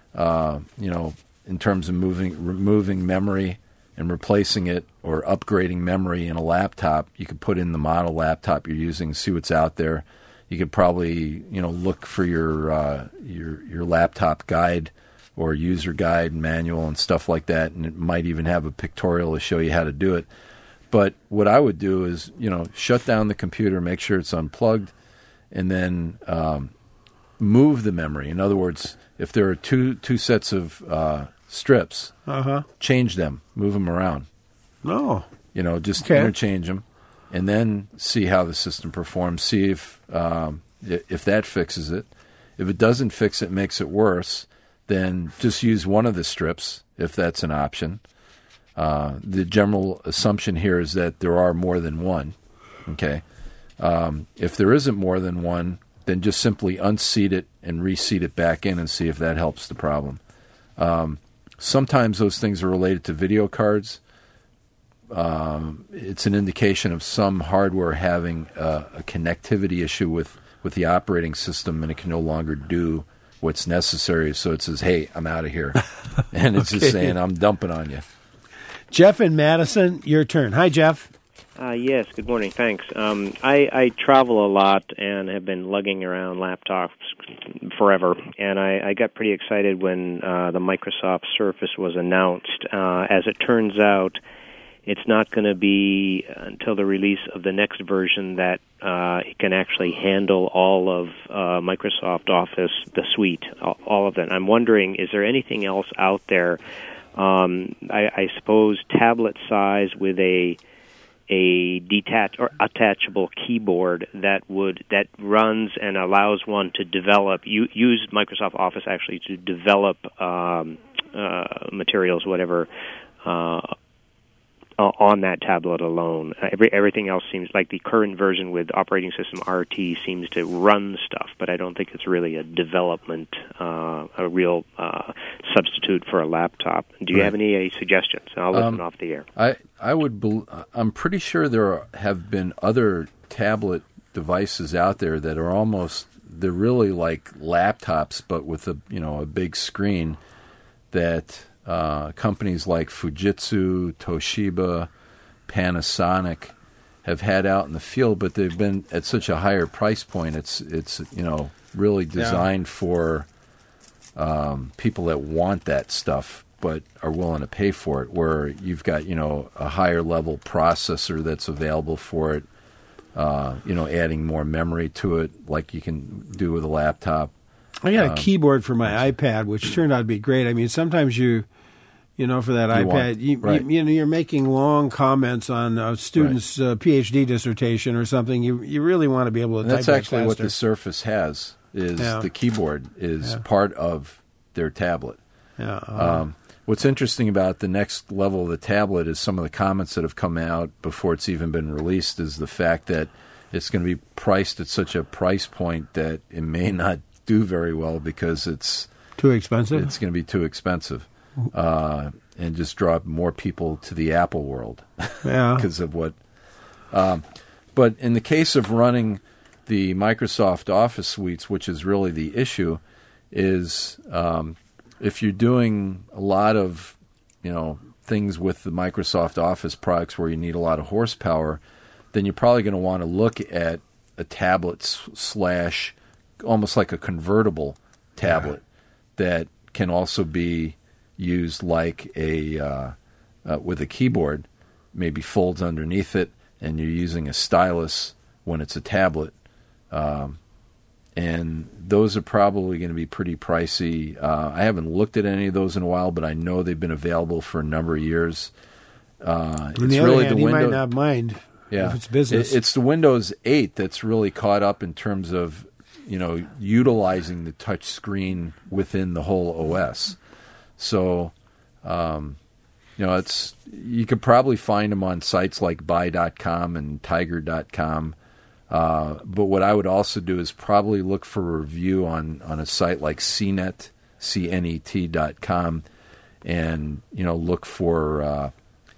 in terms of removing memory and replacing it or upgrading memory in a laptop. You could put in the model laptop you're using, see what's out there. You could probably, look for your laptop guide or user guide manual and stuff like that, and it might even have a pictorial to show you how to do it. But what I would do is, shut down the computer, make sure it's unplugged, and then move the memory. In other words, if there are two sets of strips, change them, move them around. No. Just interchange them, and then see how the system performs. See if that fixes it. If it doesn't fix it, makes it worse, then just use one of the strips if that's an option. The general assumption here is that there are more than one. Okay. If there isn't more than one, then just simply unseat it and reseat it back in and see if that helps the problem. Sometimes those things are related to video cards. It's an indication of some hardware having a connectivity issue with the operating system, and it can no longer do what's necessary. So it says, hey, I'm out of here. And it's just saying, I'm dumping on you. Jeff in Madison, your turn. Hi, Jeff. Yes, good morning. Thanks. I travel a lot and have been lugging around laptops forever, and I got pretty excited when the Microsoft Surface was announced. As it turns out, it's not going to be until the release of the next version that it can actually handle all of Microsoft Office, the suite, all of that. I'm wondering, is there anything else out there? I suppose tablet size with a detach or attachable keyboard that runs and allows one to develop, use Microsoft Office actually to develop materials, whatever, on that tablet alone. Everything else seems like the current version with operating system RT seems to run stuff, but I don't think it's really a development, a real substitute for a laptop. Do you have any suggestions? I'll listen off the air. I'm pretty sure there have been other tablet devices out there that are they're really like laptops, but with a big screen that companies like Fujitsu, Toshiba, Panasonic have had out in the field, but they've been at such a higher price point. It's really designed for people that want that stuff but are willing to pay for it, where you've got a higher level processor that's available for it, adding more memory to it like you can do with a laptop. I got a keyboard for my iPad, which turned out to be great. I mean, sometimes for that iPad, you're making long comments on a student's PhD dissertation or something. You really want to be able to type that's actually faster. What the Surface has is the keyboard is part of their tablet. Yeah. What's interesting about the next level of the tablet is some of the comments that have come out before it's even been released is the fact that it's going to be priced at such a price point that it may not do very well because it's too expensive. It's going to be too expensive. And just draw more people to the Apple world because of what. But in the case of running the Microsoft Office suites, which is really the issue, is if you're doing a lot of things with the Microsoft Office products where you need a lot of horsepower, then you're probably going to want to look at a tablet / almost like a convertible tablet that can also be used like with a keyboard, maybe folds underneath it, and you're using a stylus when it's a tablet. And those are probably going to be pretty pricey. I haven't looked at any of those in a while, but I know they've been available for a number of years. On the other hand, you might not mind if it's business. It's the Windows 8 that's really caught up in terms of utilizing the touch screen within the whole OS. So, you could probably find them on sites like buy.com and tiger.com. But what I would also do is probably look for a review on a site like CNET, CNET.com, and, look for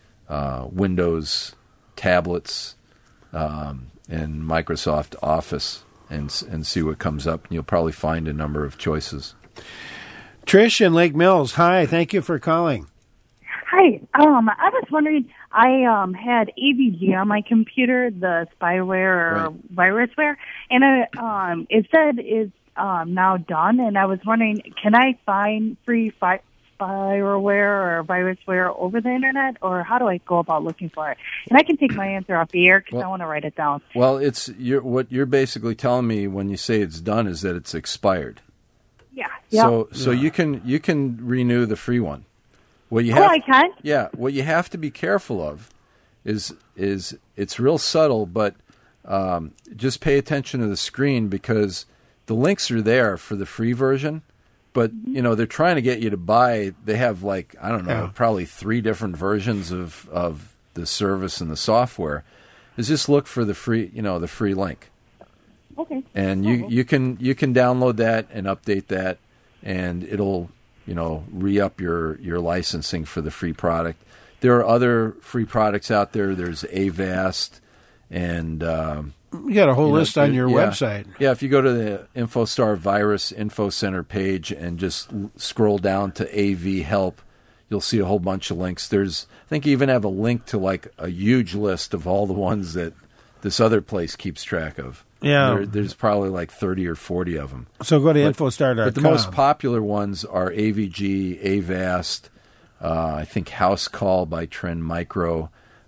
Windows tablets and Microsoft Office and see what comes up. And you'll probably find a number of choices. Trish in Lake Mills, hi. Thank you for calling. Hi. I was wondering, I had AVG on my computer, the spyware or virusware, and it said it's now done, and I was wondering, can I find free spyware or virusware over the Internet, or how do I go about looking for it? And I can take my answer off the air because I want to write it down. Well, what you're basically telling me when you say it's done is that it's expired. Yeah. So you can renew the free one. I can? Yeah. What you have to be careful of is it's real subtle, but just pay attention to the screen because the links are there for the free version, but they're trying to get you to buy. They have probably 3 different versions of the service and the software. Is just look for the free the free link. Okay. And you can download that and update that, and it'll re-up your licensing for the free product. There are other free products out there. There's Avast, and you got a whole list on your website. Yeah, if you go to the InfoStar Virus Info Center page and just scroll down to AV Help, you'll see a whole bunch of links. I think you even have a link to like a huge list of all the ones that this other place keeps track of. Yeah. There's probably like 30 or 40 of them. So go to infostar.com. But the most popular ones are AVG, Avast, I think House Call by Trend Micro,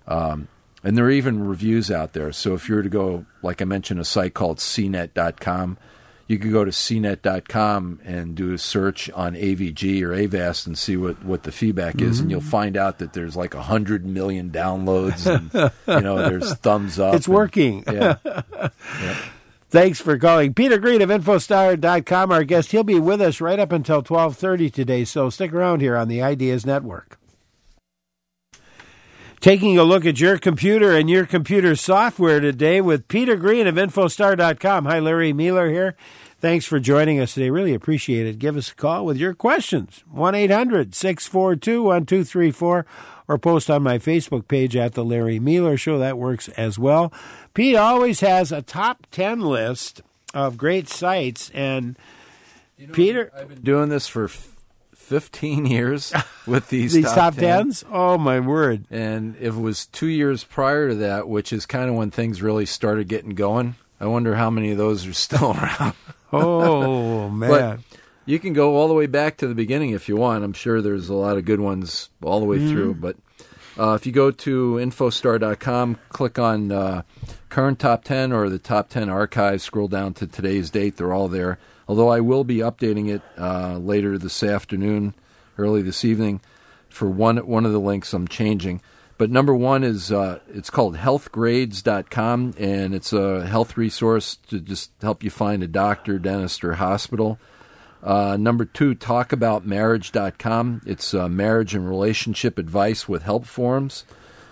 And there are even reviews out there. So if you were to go, like I mentioned, a site called CNET.com, you could go to CNET.com and do a search on AVG or Avast and see what the feedback is, and you'll find out that there's like 100 million downloads, and there's thumbs up. It's working. Yeah. Thanks for calling. Peter Green of Infostar.com, our guest. He'll be with us right up until 12:30 today, so stick around here on the Ideas Network. Taking a look at your computer and your computer software today with Peter Green of Infostar.com. Hi, Larry Mueller here. Thanks for joining us today. Really appreciate it. Give us a call with your questions. 1-800-642-1234 or post on my Facebook page at The Larry Mueller Show. That works as well. Pete always has a top 10 list of great sites. And Peter, I've been doing this for 15 years with these top 10s? Oh, my word. And it was 2 years prior to that, which is kind of when things really started getting going. I wonder how many of those are still around. Oh, man. But you can go all the way back to the beginning if you want. I'm sure there's a lot of good ones all the way through. But if you go to Infostar.com, click on Current Top 10 or the Top 10 Archives, scroll down to today's date. They're all there. Although I will be updating it later this afternoon, early this evening, for one of the links I'm changing. But number one is it's called healthgrades.com, and it's a health resource to just help you find a doctor, dentist, or hospital. Number two, talkaboutmarriage.com. It's marriage and relationship advice with help forums.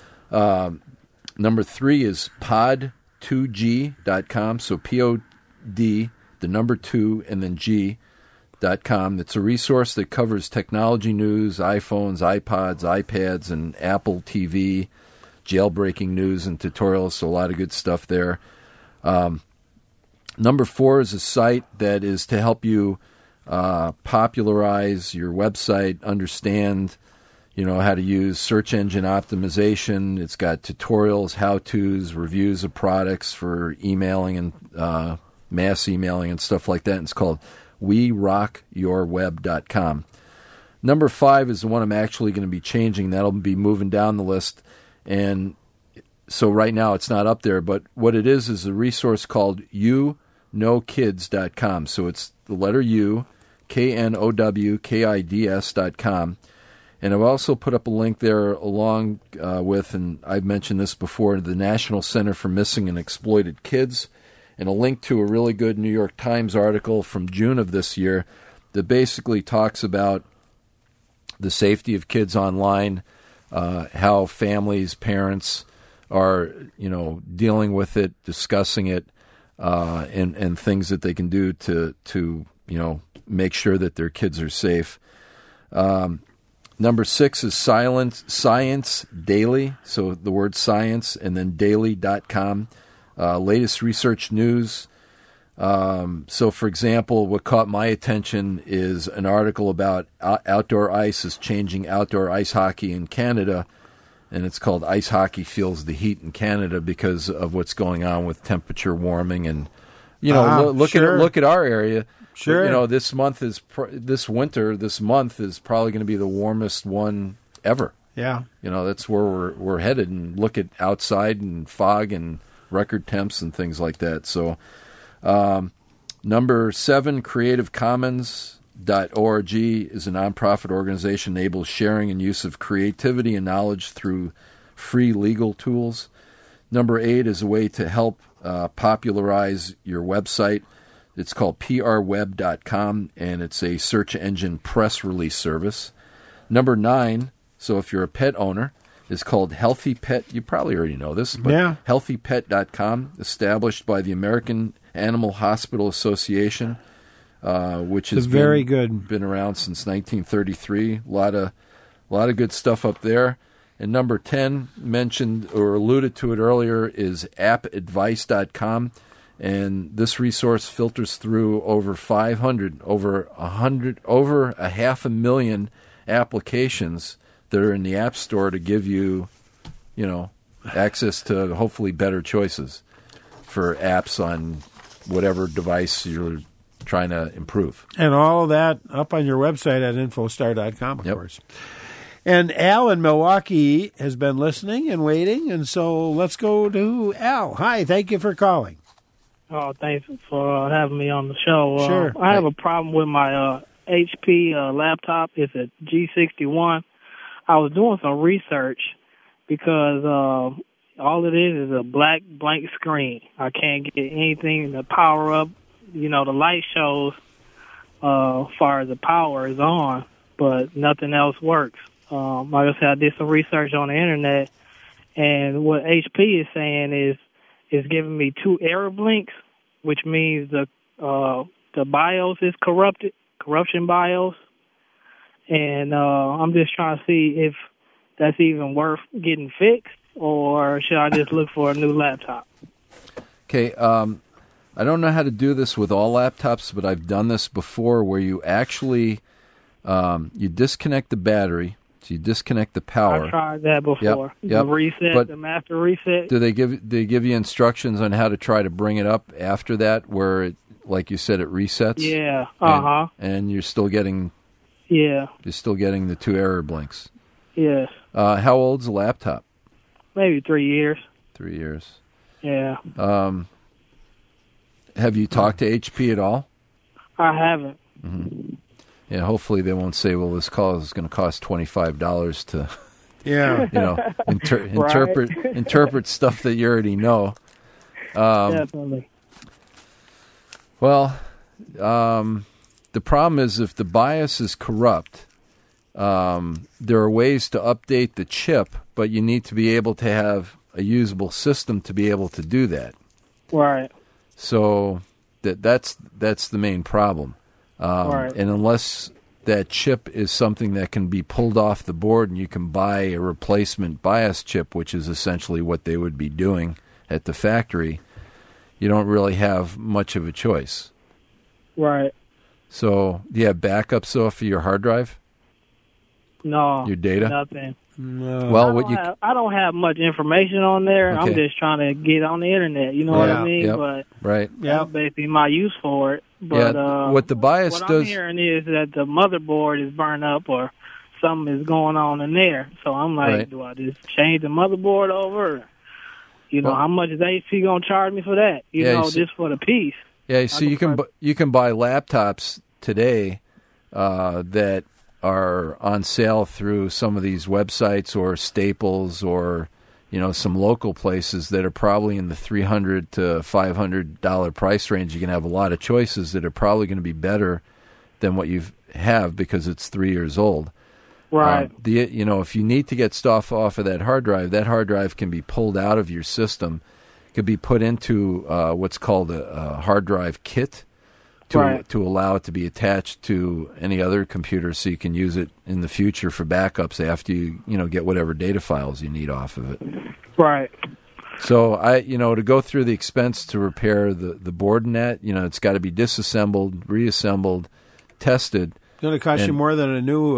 Number three is pod2g.com, so P-O-D, the number 2, and then G.com. It's a resource that covers technology news, iPhones, iPods, iPads, and Apple TV, jailbreaking news and tutorials, so a lot of good stuff there. Number 4 is a site that is to help you popularize your website, understand how to use search engine optimization. It's got tutorials, how-tos, reviews of products for emailing and mass emailing and stuff like that. And it's called WeRockYourWeb.com. Number 5 is the one I'm actually going to be changing. That'll be moving down the list. And so right now it's not up there, but what it is a resource called YouKnowKids.com. So it's the letter U, KNOWKIDS.com. And I've also put up a link there along with, and I've mentioned this before, the National Center for Missing and Exploited Kids, and a link to a really good New York Times article from June of this year that basically talks about the safety of kids online, how families, parents are, dealing with it, discussing it, and things that they can do to make sure that their kids are safe. Number 6 is Science Daily, so the word science and then daily.com. Latest research news. So, for example, what caught my attention is an article about outdoor ice is changing outdoor ice hockey in Canada, and it's called Ice Hockey Feels the Heat in Canada because of what's going on with temperature warming. And, look at our area. Sure. This month is this month is probably going to be the warmest one ever. Yeah. That's where we're headed. And look at outside and fog and record temps and things like that. So, number 7, CreativeCommons.org is a nonprofit organization that enables sharing and use of creativity and knowledge through free legal tools. Number 8 is a way to help popularize your website. It's called prweb.com, and it's a search engine press release service. Number 9, so if you're a pet owner, is called Healthy Pet. You probably already know this, but healthypet.com, established by the American Animal Hospital Association, which has very good. Been around since 1933. A lot of good stuff up there. And number 10, mentioned or alluded to it earlier, is appadvice.com. And this resource filters through over 500,000 applications that are in the App Store to give you, access to hopefully better choices for apps on whatever device you're trying to improve. And all of that up on your website at Infostar.com, of course. And Al in Milwaukee has been listening and waiting, and so let's go to Al. Hi, thank you for calling. Oh, thanks for having me on the show. Sure. I have a problem with my HP laptop. It's a G61. I was doing some research because all it is a black blank screen. I can't get anything to power up. The light shows far as the power is on, but nothing else works. Like I said, I did some research on the internet, and what HP is saying is giving me 2 error blinks, which means the BIOS is corruption BIOS, and I'm just trying to see if that's even worth getting fixed, or should I just look for a new laptop? Okay, I don't know how to do this with all laptops, but I've done this before where you actually you disconnect the battery. So you disconnect the power. I tried that before. Yep. The reset, but the master reset. Do they give you instructions on how to try to bring it up after that, where it, like you said, it resets? Yeah. And you're still getting. Yeah. You're still getting the 2 error blinks. Yes. How old's the laptop? Maybe 3 years. 3 years. Yeah. Have you talked to HP at all? I haven't. Mm-hmm. Yeah, hopefully they won't say, well, this call is going to cost $25 to, interpret stuff that you already know. Definitely. Well, the problem is if the BIOS is corrupt, there are ways to update the chip, but you need to be able to have a usable system to be able to do that. Right. So that's the main problem. Right. And unless that chip is something that can be pulled off the board and you can buy a replacement BIOS chip, which is essentially what they would be doing at the factory, you don't really have much of a choice. Right. So do you have backups off of your hard drive? No. Your data? Nothing. No. Well, I don't have much information on there. Okay. I'm just trying to get on the internet. You know what I mean? Yep. But right. that's basically my use for it. But what the BIOS what does. I'm hearing is that the motherboard is burned up or something is going on in there. So I'm like, Right. do I just change the motherboard over? How much is HP gonna charge me for that? Just for the piece. Yeah, so you can buy laptops today that are on sale through some of these websites or Staples or some local places that are probably in the $300 to $500 price range. You can have a lot of choices that are probably going to be better than what you have because it's 3 years old. Right. If you need to get stuff off of that hard drive can be pulled out of your system. It could be put into what's called a hard drive kit to allow it to be attached to any other computer so you can use it in the future for backups after you get whatever data files you need off of it. Right. So to go through the expense to repair the board and that, it's got to be disassembled, reassembled, tested. It's going to cost you more than a new.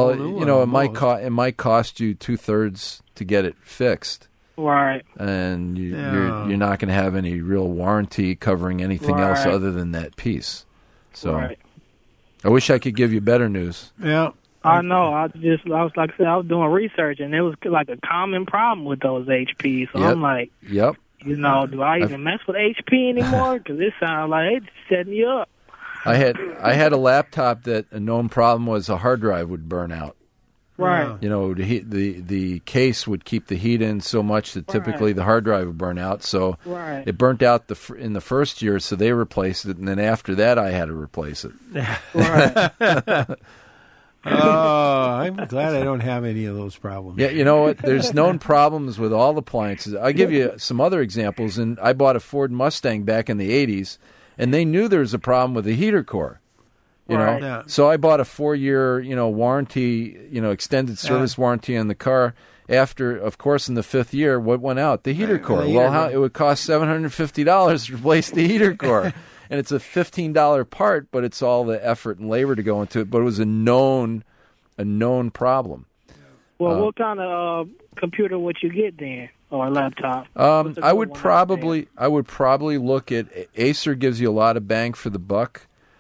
It might cost you 2/3 to get it fixed. Right. And you're not going to have any real warranty covering anything else other than that piece. So I wish I could give you better news. Yeah. I know. I was like I said, I was doing research, and it was like a common problem with those HP. So I'm like, yep. Do I even mess with HP anymore? Because it sounds like it's setting you up. I had a laptop that a known problem was a hard drive would burn out. Right. The case would keep the heat in so much that typically the hard drive would burn out. So it burnt out in the first year, so they replaced it, and then after that I had to replace it. Right. I'm glad I don't have any of those problems. Yeah, you know what? There's known problems with all appliances. I'll give you some other examples. And I bought a Ford Mustang back in the 80s, and they knew there was a problem with the heater core. So I bought a 4-year, warranty, extended service warranty on the car. After, of course, in the 5th year, what went out? The heater core. It would cost $750 to replace the heater core. And it's a $15 part, but it's all the effort and labor to go into it. But it was a known problem. Well, what kind of computer would you get then, or a laptop? I would probably look at Acer. Gives you a lot of bang for the buck.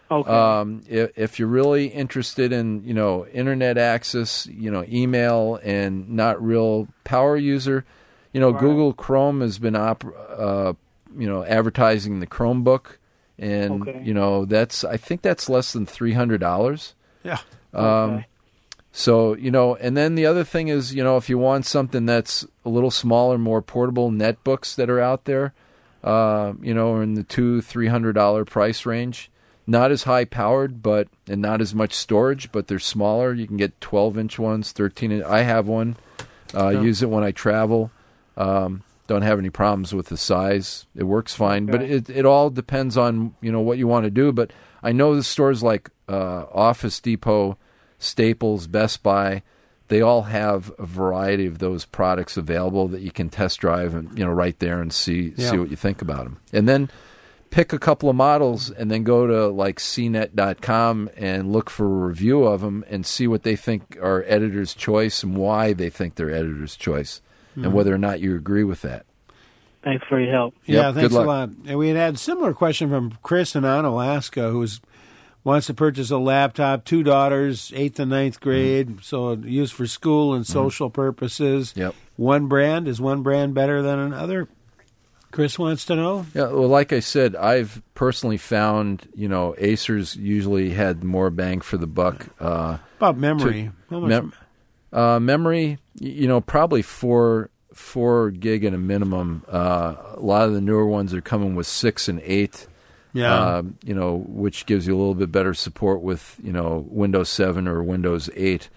Okay. If you're really interested in, internet access, email and not real power user, right. Google Chrome has been advertising the Chromebook, and I think that's less than $300. Yeah. Okay. So, and then the other thing is, if you want something that's a little smaller, more portable, netbooks that are out there, are in the $200-$300 price range. Not as high powered, and not as much storage, but they're smaller. You can get 12-inch ones, 13-inch. I have one. Use it when I travel. Don't have any problems with the size. It works fine, but it all depends on what you want to do. But I know the stores like Office Depot, Staples, Best Buy, they all have a variety of those products available that you can test drive and right there and see what you think about them. And then pick a couple of models and then go to like cnet.com and look for a review of them and see what they think are editor's choice and why they think they're editor's choice. And whether or not you agree with that. Thanks for your help. Yeah, thanks a lot. And we had a similar question from Chris in Onalaska, who wants to purchase a laptop, 2 daughters, 8th and 9th grade, so used for school and social purposes. Yep. Is one brand better than another? Chris wants to know. Yeah, well, like I said, I've personally found, Acer's usually had more bang for the buck. About memory. Memory, probably 4 gig at a minimum. A lot of the newer ones are coming with 6 and 8. Yeah. Which gives you a little bit better support with, Windows 7 or Windows 8.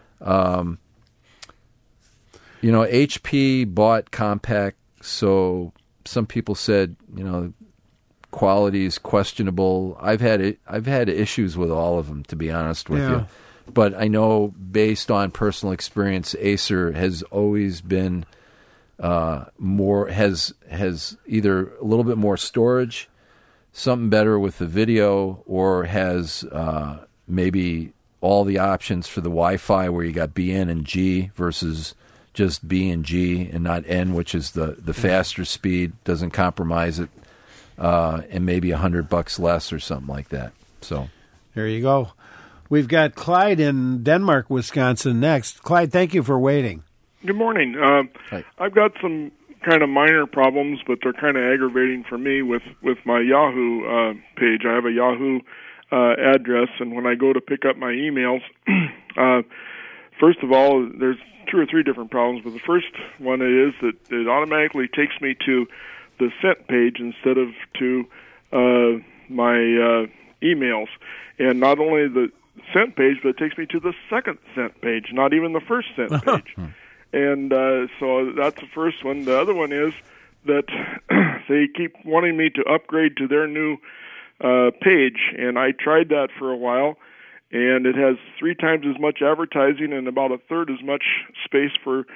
HP bought Compaq, so some people said, quality is questionable. I've had issues with all of them, to be honest with you. But I know, based on personal experience, Acer has always been has either a little bit more storage, something better with the video, or has maybe all the options for the Wi-Fi where you got BN and G versus just B and G and not N, which is the faster speed, doesn't compromise it, and maybe $100 less or something like that. So there you go. We've got Clyde in Denmark, Wisconsin next. Clyde, thank you for waiting. Good morning. I've got some kind of minor problems, but they're kind of aggravating for me with my Yahoo page. I have a Yahoo address, and when I go to pick up my emails, first of all, there's 2 or 3 different problems, but the first one is that it automatically takes me to the sent page instead of to my emails. And not only the sent page, but it takes me to the second sent page, not even the first sent page. And so that's the first one. The other one is that they keep wanting me to upgrade to their new page, and I tried that for a while, and it has 3 times as much advertising and about a third as much space for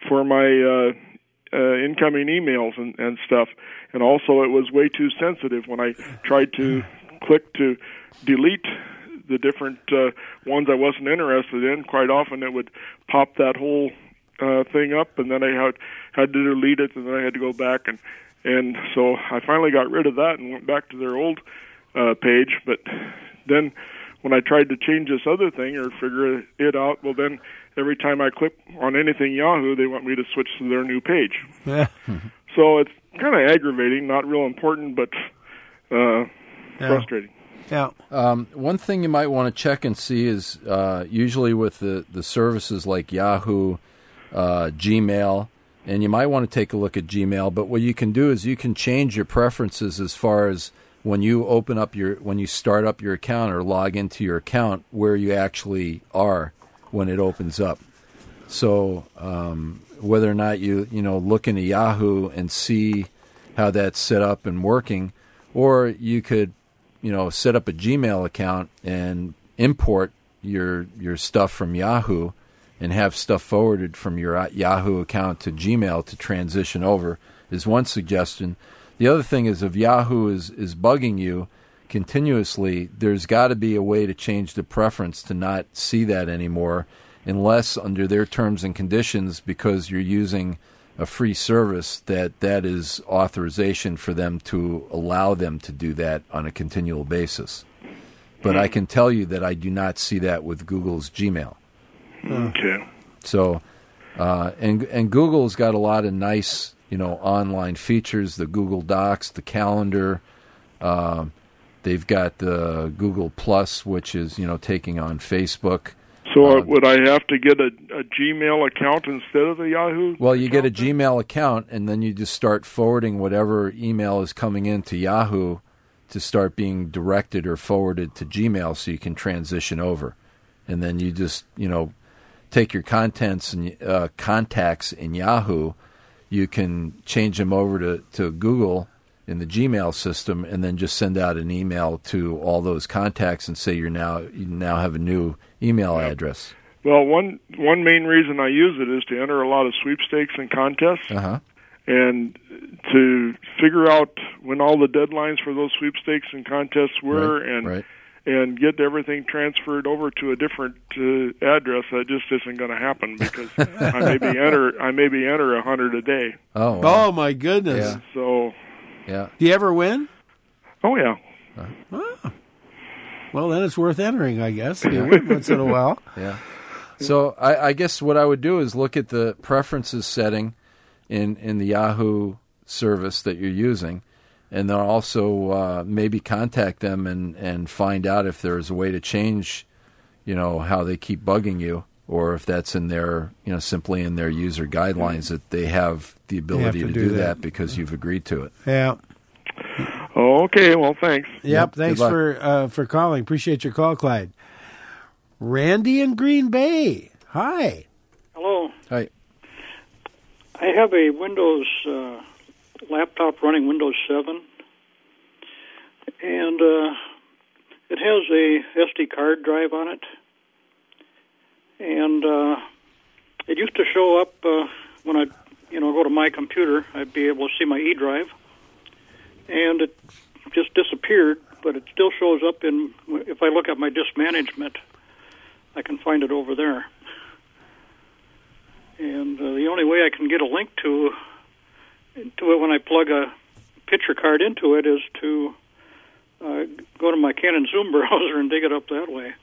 my incoming emails and stuff. And also it was way too sensitive when I tried to click to delete the different ones I wasn't interested in. Quite often it would pop that whole thing up, and then I had to delete it, and then I had to go back, and so I finally got rid of that and went back to their old page. But then when I tried to change this other thing or figure it out, well, then every time I click on anything Yahoo, they want me to switch to their new page. Yeah. So it's kind of aggravating, not real important, but frustrating. Yeah. One thing you might want to check and see is usually with the services like Yahoo, Gmail, and you might want to take a look at Gmail, but what you can do is you can change your preferences as far as when you when you start up your account or log into your account, where you actually are when it opens up. So whether or not you look into Yahoo and see how that's set up and working, or you could set up a Gmail account and import your stuff from Yahoo and have stuff forwarded from your Yahoo account to Gmail to transition over is one suggestion. The other thing is, if Yahoo is bugging you continuously, there's got to be a way to change the preference to not see that anymore, unless under their terms and conditions, because you're using a free service, that is authorization for them to allow them to do that on a continual basis. But I can tell you that I do not see that with Google's Gmail. Okay. So, and Google's got a lot of nice, online features, the Google Docs, the calendar. They've got the Google Plus, which is, taking on Facebook. So would I have to get a Gmail account instead of the Yahoo? Well, you get a Gmail account, and then you just start forwarding whatever email is coming into Yahoo to start being directed or forwarded to Gmail so you can transition over. And then you just, take your contacts in Yahoo, you can change them over to Google in the Gmail system, and then just send out an email to all those contacts and say you now have a new email address. Well, one main reason I use it is to enter a lot of sweepstakes and contests, and to figure out when all the deadlines for those sweepstakes and contests were, and get everything transferred over to a different address. That just isn't going to happen because I maybe enter 100 a day. Oh, wow. Oh my goodness! Yeah. So. Yeah. Do you ever win? Oh, yeah. Oh. Well, then it's worth entering, I guess. You win once in a while. Yeah. So I guess what I would do is look at the preferences setting in the Yahoo service that you're using, and then also maybe contact them and find out if there's a way to change, how they keep bugging you, or if that's in their, simply in their user guidelines that they have the ability to do that because you've agreed to it. Yeah. Okay. Well, thanks. Yep. Thanks for calling. Appreciate your call, Clyde. Randy in Green Bay. Hi. Hello. Hi. I have a Windows laptop running Windows 7, and it has a SD card drive on it. And it used to show up when I, go to my computer. I'd be able to see my E drive, and it just disappeared. But it still shows up if I look at my disk management, I can find it over there. And the only way I can get a link to it when I plug a picture card into it is to go to my Canon Zoom browser and dig it up that way.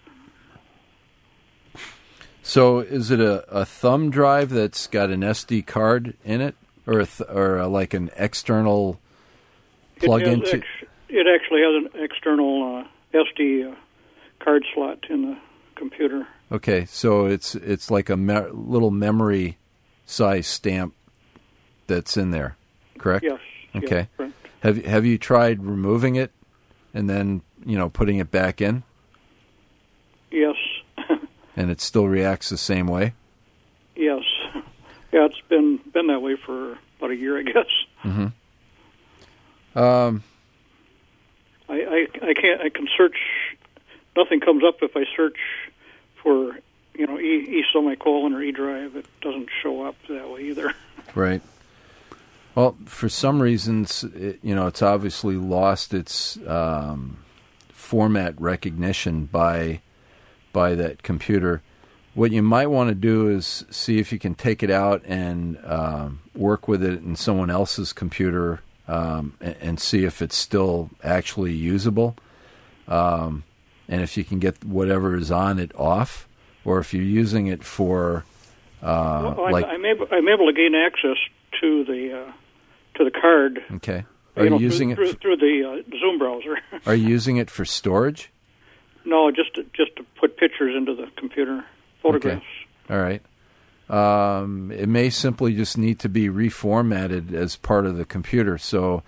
So is it a thumb drive that's got an SD card in it, or like an external plug-in? It actually has an external SD card slot in the computer. Okay, so it's like a little memory size stamp that's in there, correct? Yes. Okay. Yes, correct. Have you tried removing it and then putting it back in? Yes. And it still reacts the same way? Yes. Yeah, it's been that way for about a year, I guess. Mm-hmm. I can search. Nothing comes up if I search for E semicolon or E drive. It doesn't show up that way either. Right. Well, for some reasons, it's obviously lost its format recognition by that computer. What you might want to do is see if you can take it out and work with it in someone else's computer and see if it's still actually usable, and if you can get whatever is on it off, or if you're using it for I'm able to gain access to the card. Okay. Are you using it through the Zoom browser? Are you using it for storage? No, just to put pictures into the computer, photographs. Okay. All right. It may simply just need to be reformatted as part of the computer. So,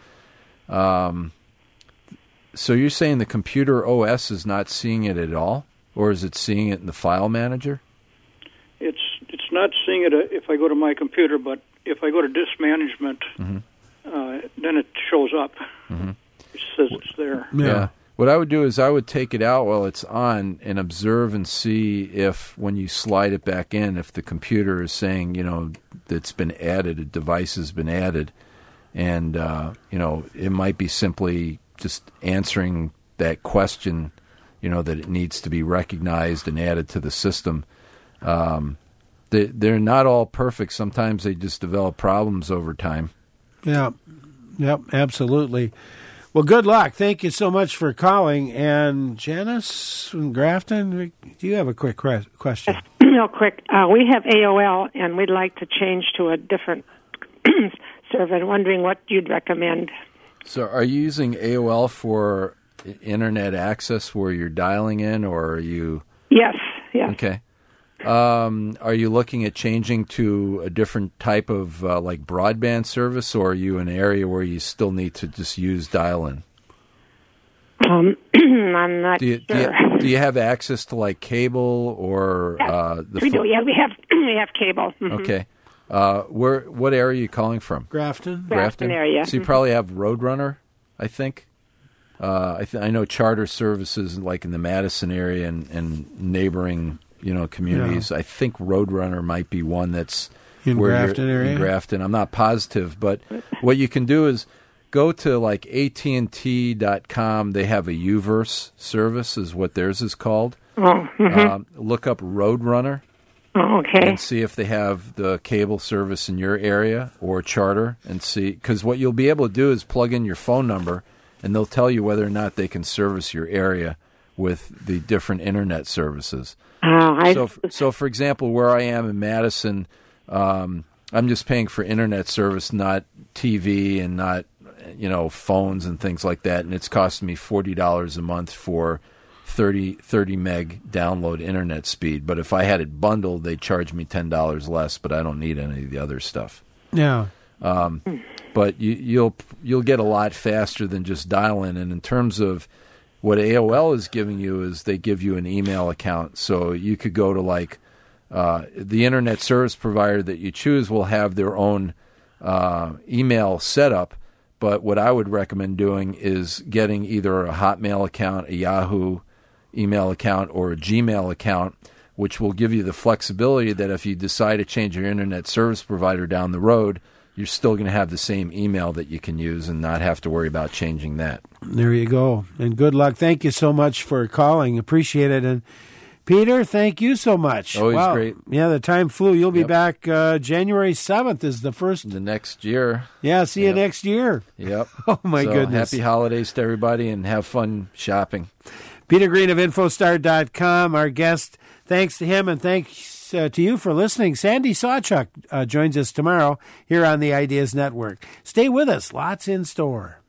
so you're saying the computer OS is not seeing it at all, or is it seeing it in the file manager? It's not seeing it if I go to my computer, but if I go to disk management, then it shows up. Mm-hmm. It says it's there. Yeah. What I would do is I would take it out while it's on and observe and see if, when you slide it back in, if the computer is saying, that's been added, a device has been added. And, it might be simply just answering that question, that it needs to be recognized and added to the system. They're not all perfect. Sometimes they just develop problems over time. Yeah. Yep, absolutely. Well, good luck. Thank you so much for calling. And Janice from Grafton, do you have a quick question? Real quick. We have AOL, and we'd like to change to a different server. I'm wondering what you'd recommend. So are you using AOL for internet access where you're dialing in, or are you... Yes. Okay. Are you looking at changing to a different type of like broadband service, or are you in an area where you still need to just use dial-in? I'm not sure. Do you have access to like cable or we do. Yeah, we have cable. Mm-hmm. Okay. What area are you calling from? Grafton area. So you probably have Roadrunner, I think. I know charter services like in the Madison area and neighboring communities. Yeah. I think Roadrunner might be one that's in Grafton area. In Grafton, I'm not positive, but what you can do is go to like AT&T.com. They have a Uverse service, is what theirs is called. Oh. Mm-hmm. Look up Roadrunner. Oh, okay. And see if they have the cable service in your area or charter, and see, because what you'll be able to do is plug in your phone number, and they'll tell you whether or not they can service your area with the different internet services. So for example, where I am in Madison, I'm just paying for internet service, not TV and not phones and things like that, and it's costing me $40 a month for 30 meg download internet speed. But if I had it bundled, they'd charge me $10 less, but I don't need any of the other stuff. Yeah. But you'll get a lot faster than just dial-in. And in terms of what AOL is giving you, is they give you an email account. So you could go to like the internet service provider that you choose will have their own email setup. But what I would recommend doing is getting either a Hotmail account, a Yahoo email account, or a Gmail account, which will give you the flexibility that if you decide to change your internet service provider down the road, you're still going to have the same email that you can use and not have to worry about changing that. There you go. And good luck. Thank you so much for calling. Appreciate it. And Peter, thank you so much. Always great. Yeah, the time flew. You'll be back January 7th is the first. The next year. Yeah, see you next year. Yep. Oh, my goodness. Happy holidays to everybody and have fun shopping. Peter Green of Infostar.com, our guest. Thanks to him and thanks to you for listening. Sandy Sawchuk joins us tomorrow here on the Ideas Network. Stay with us. Lots in store.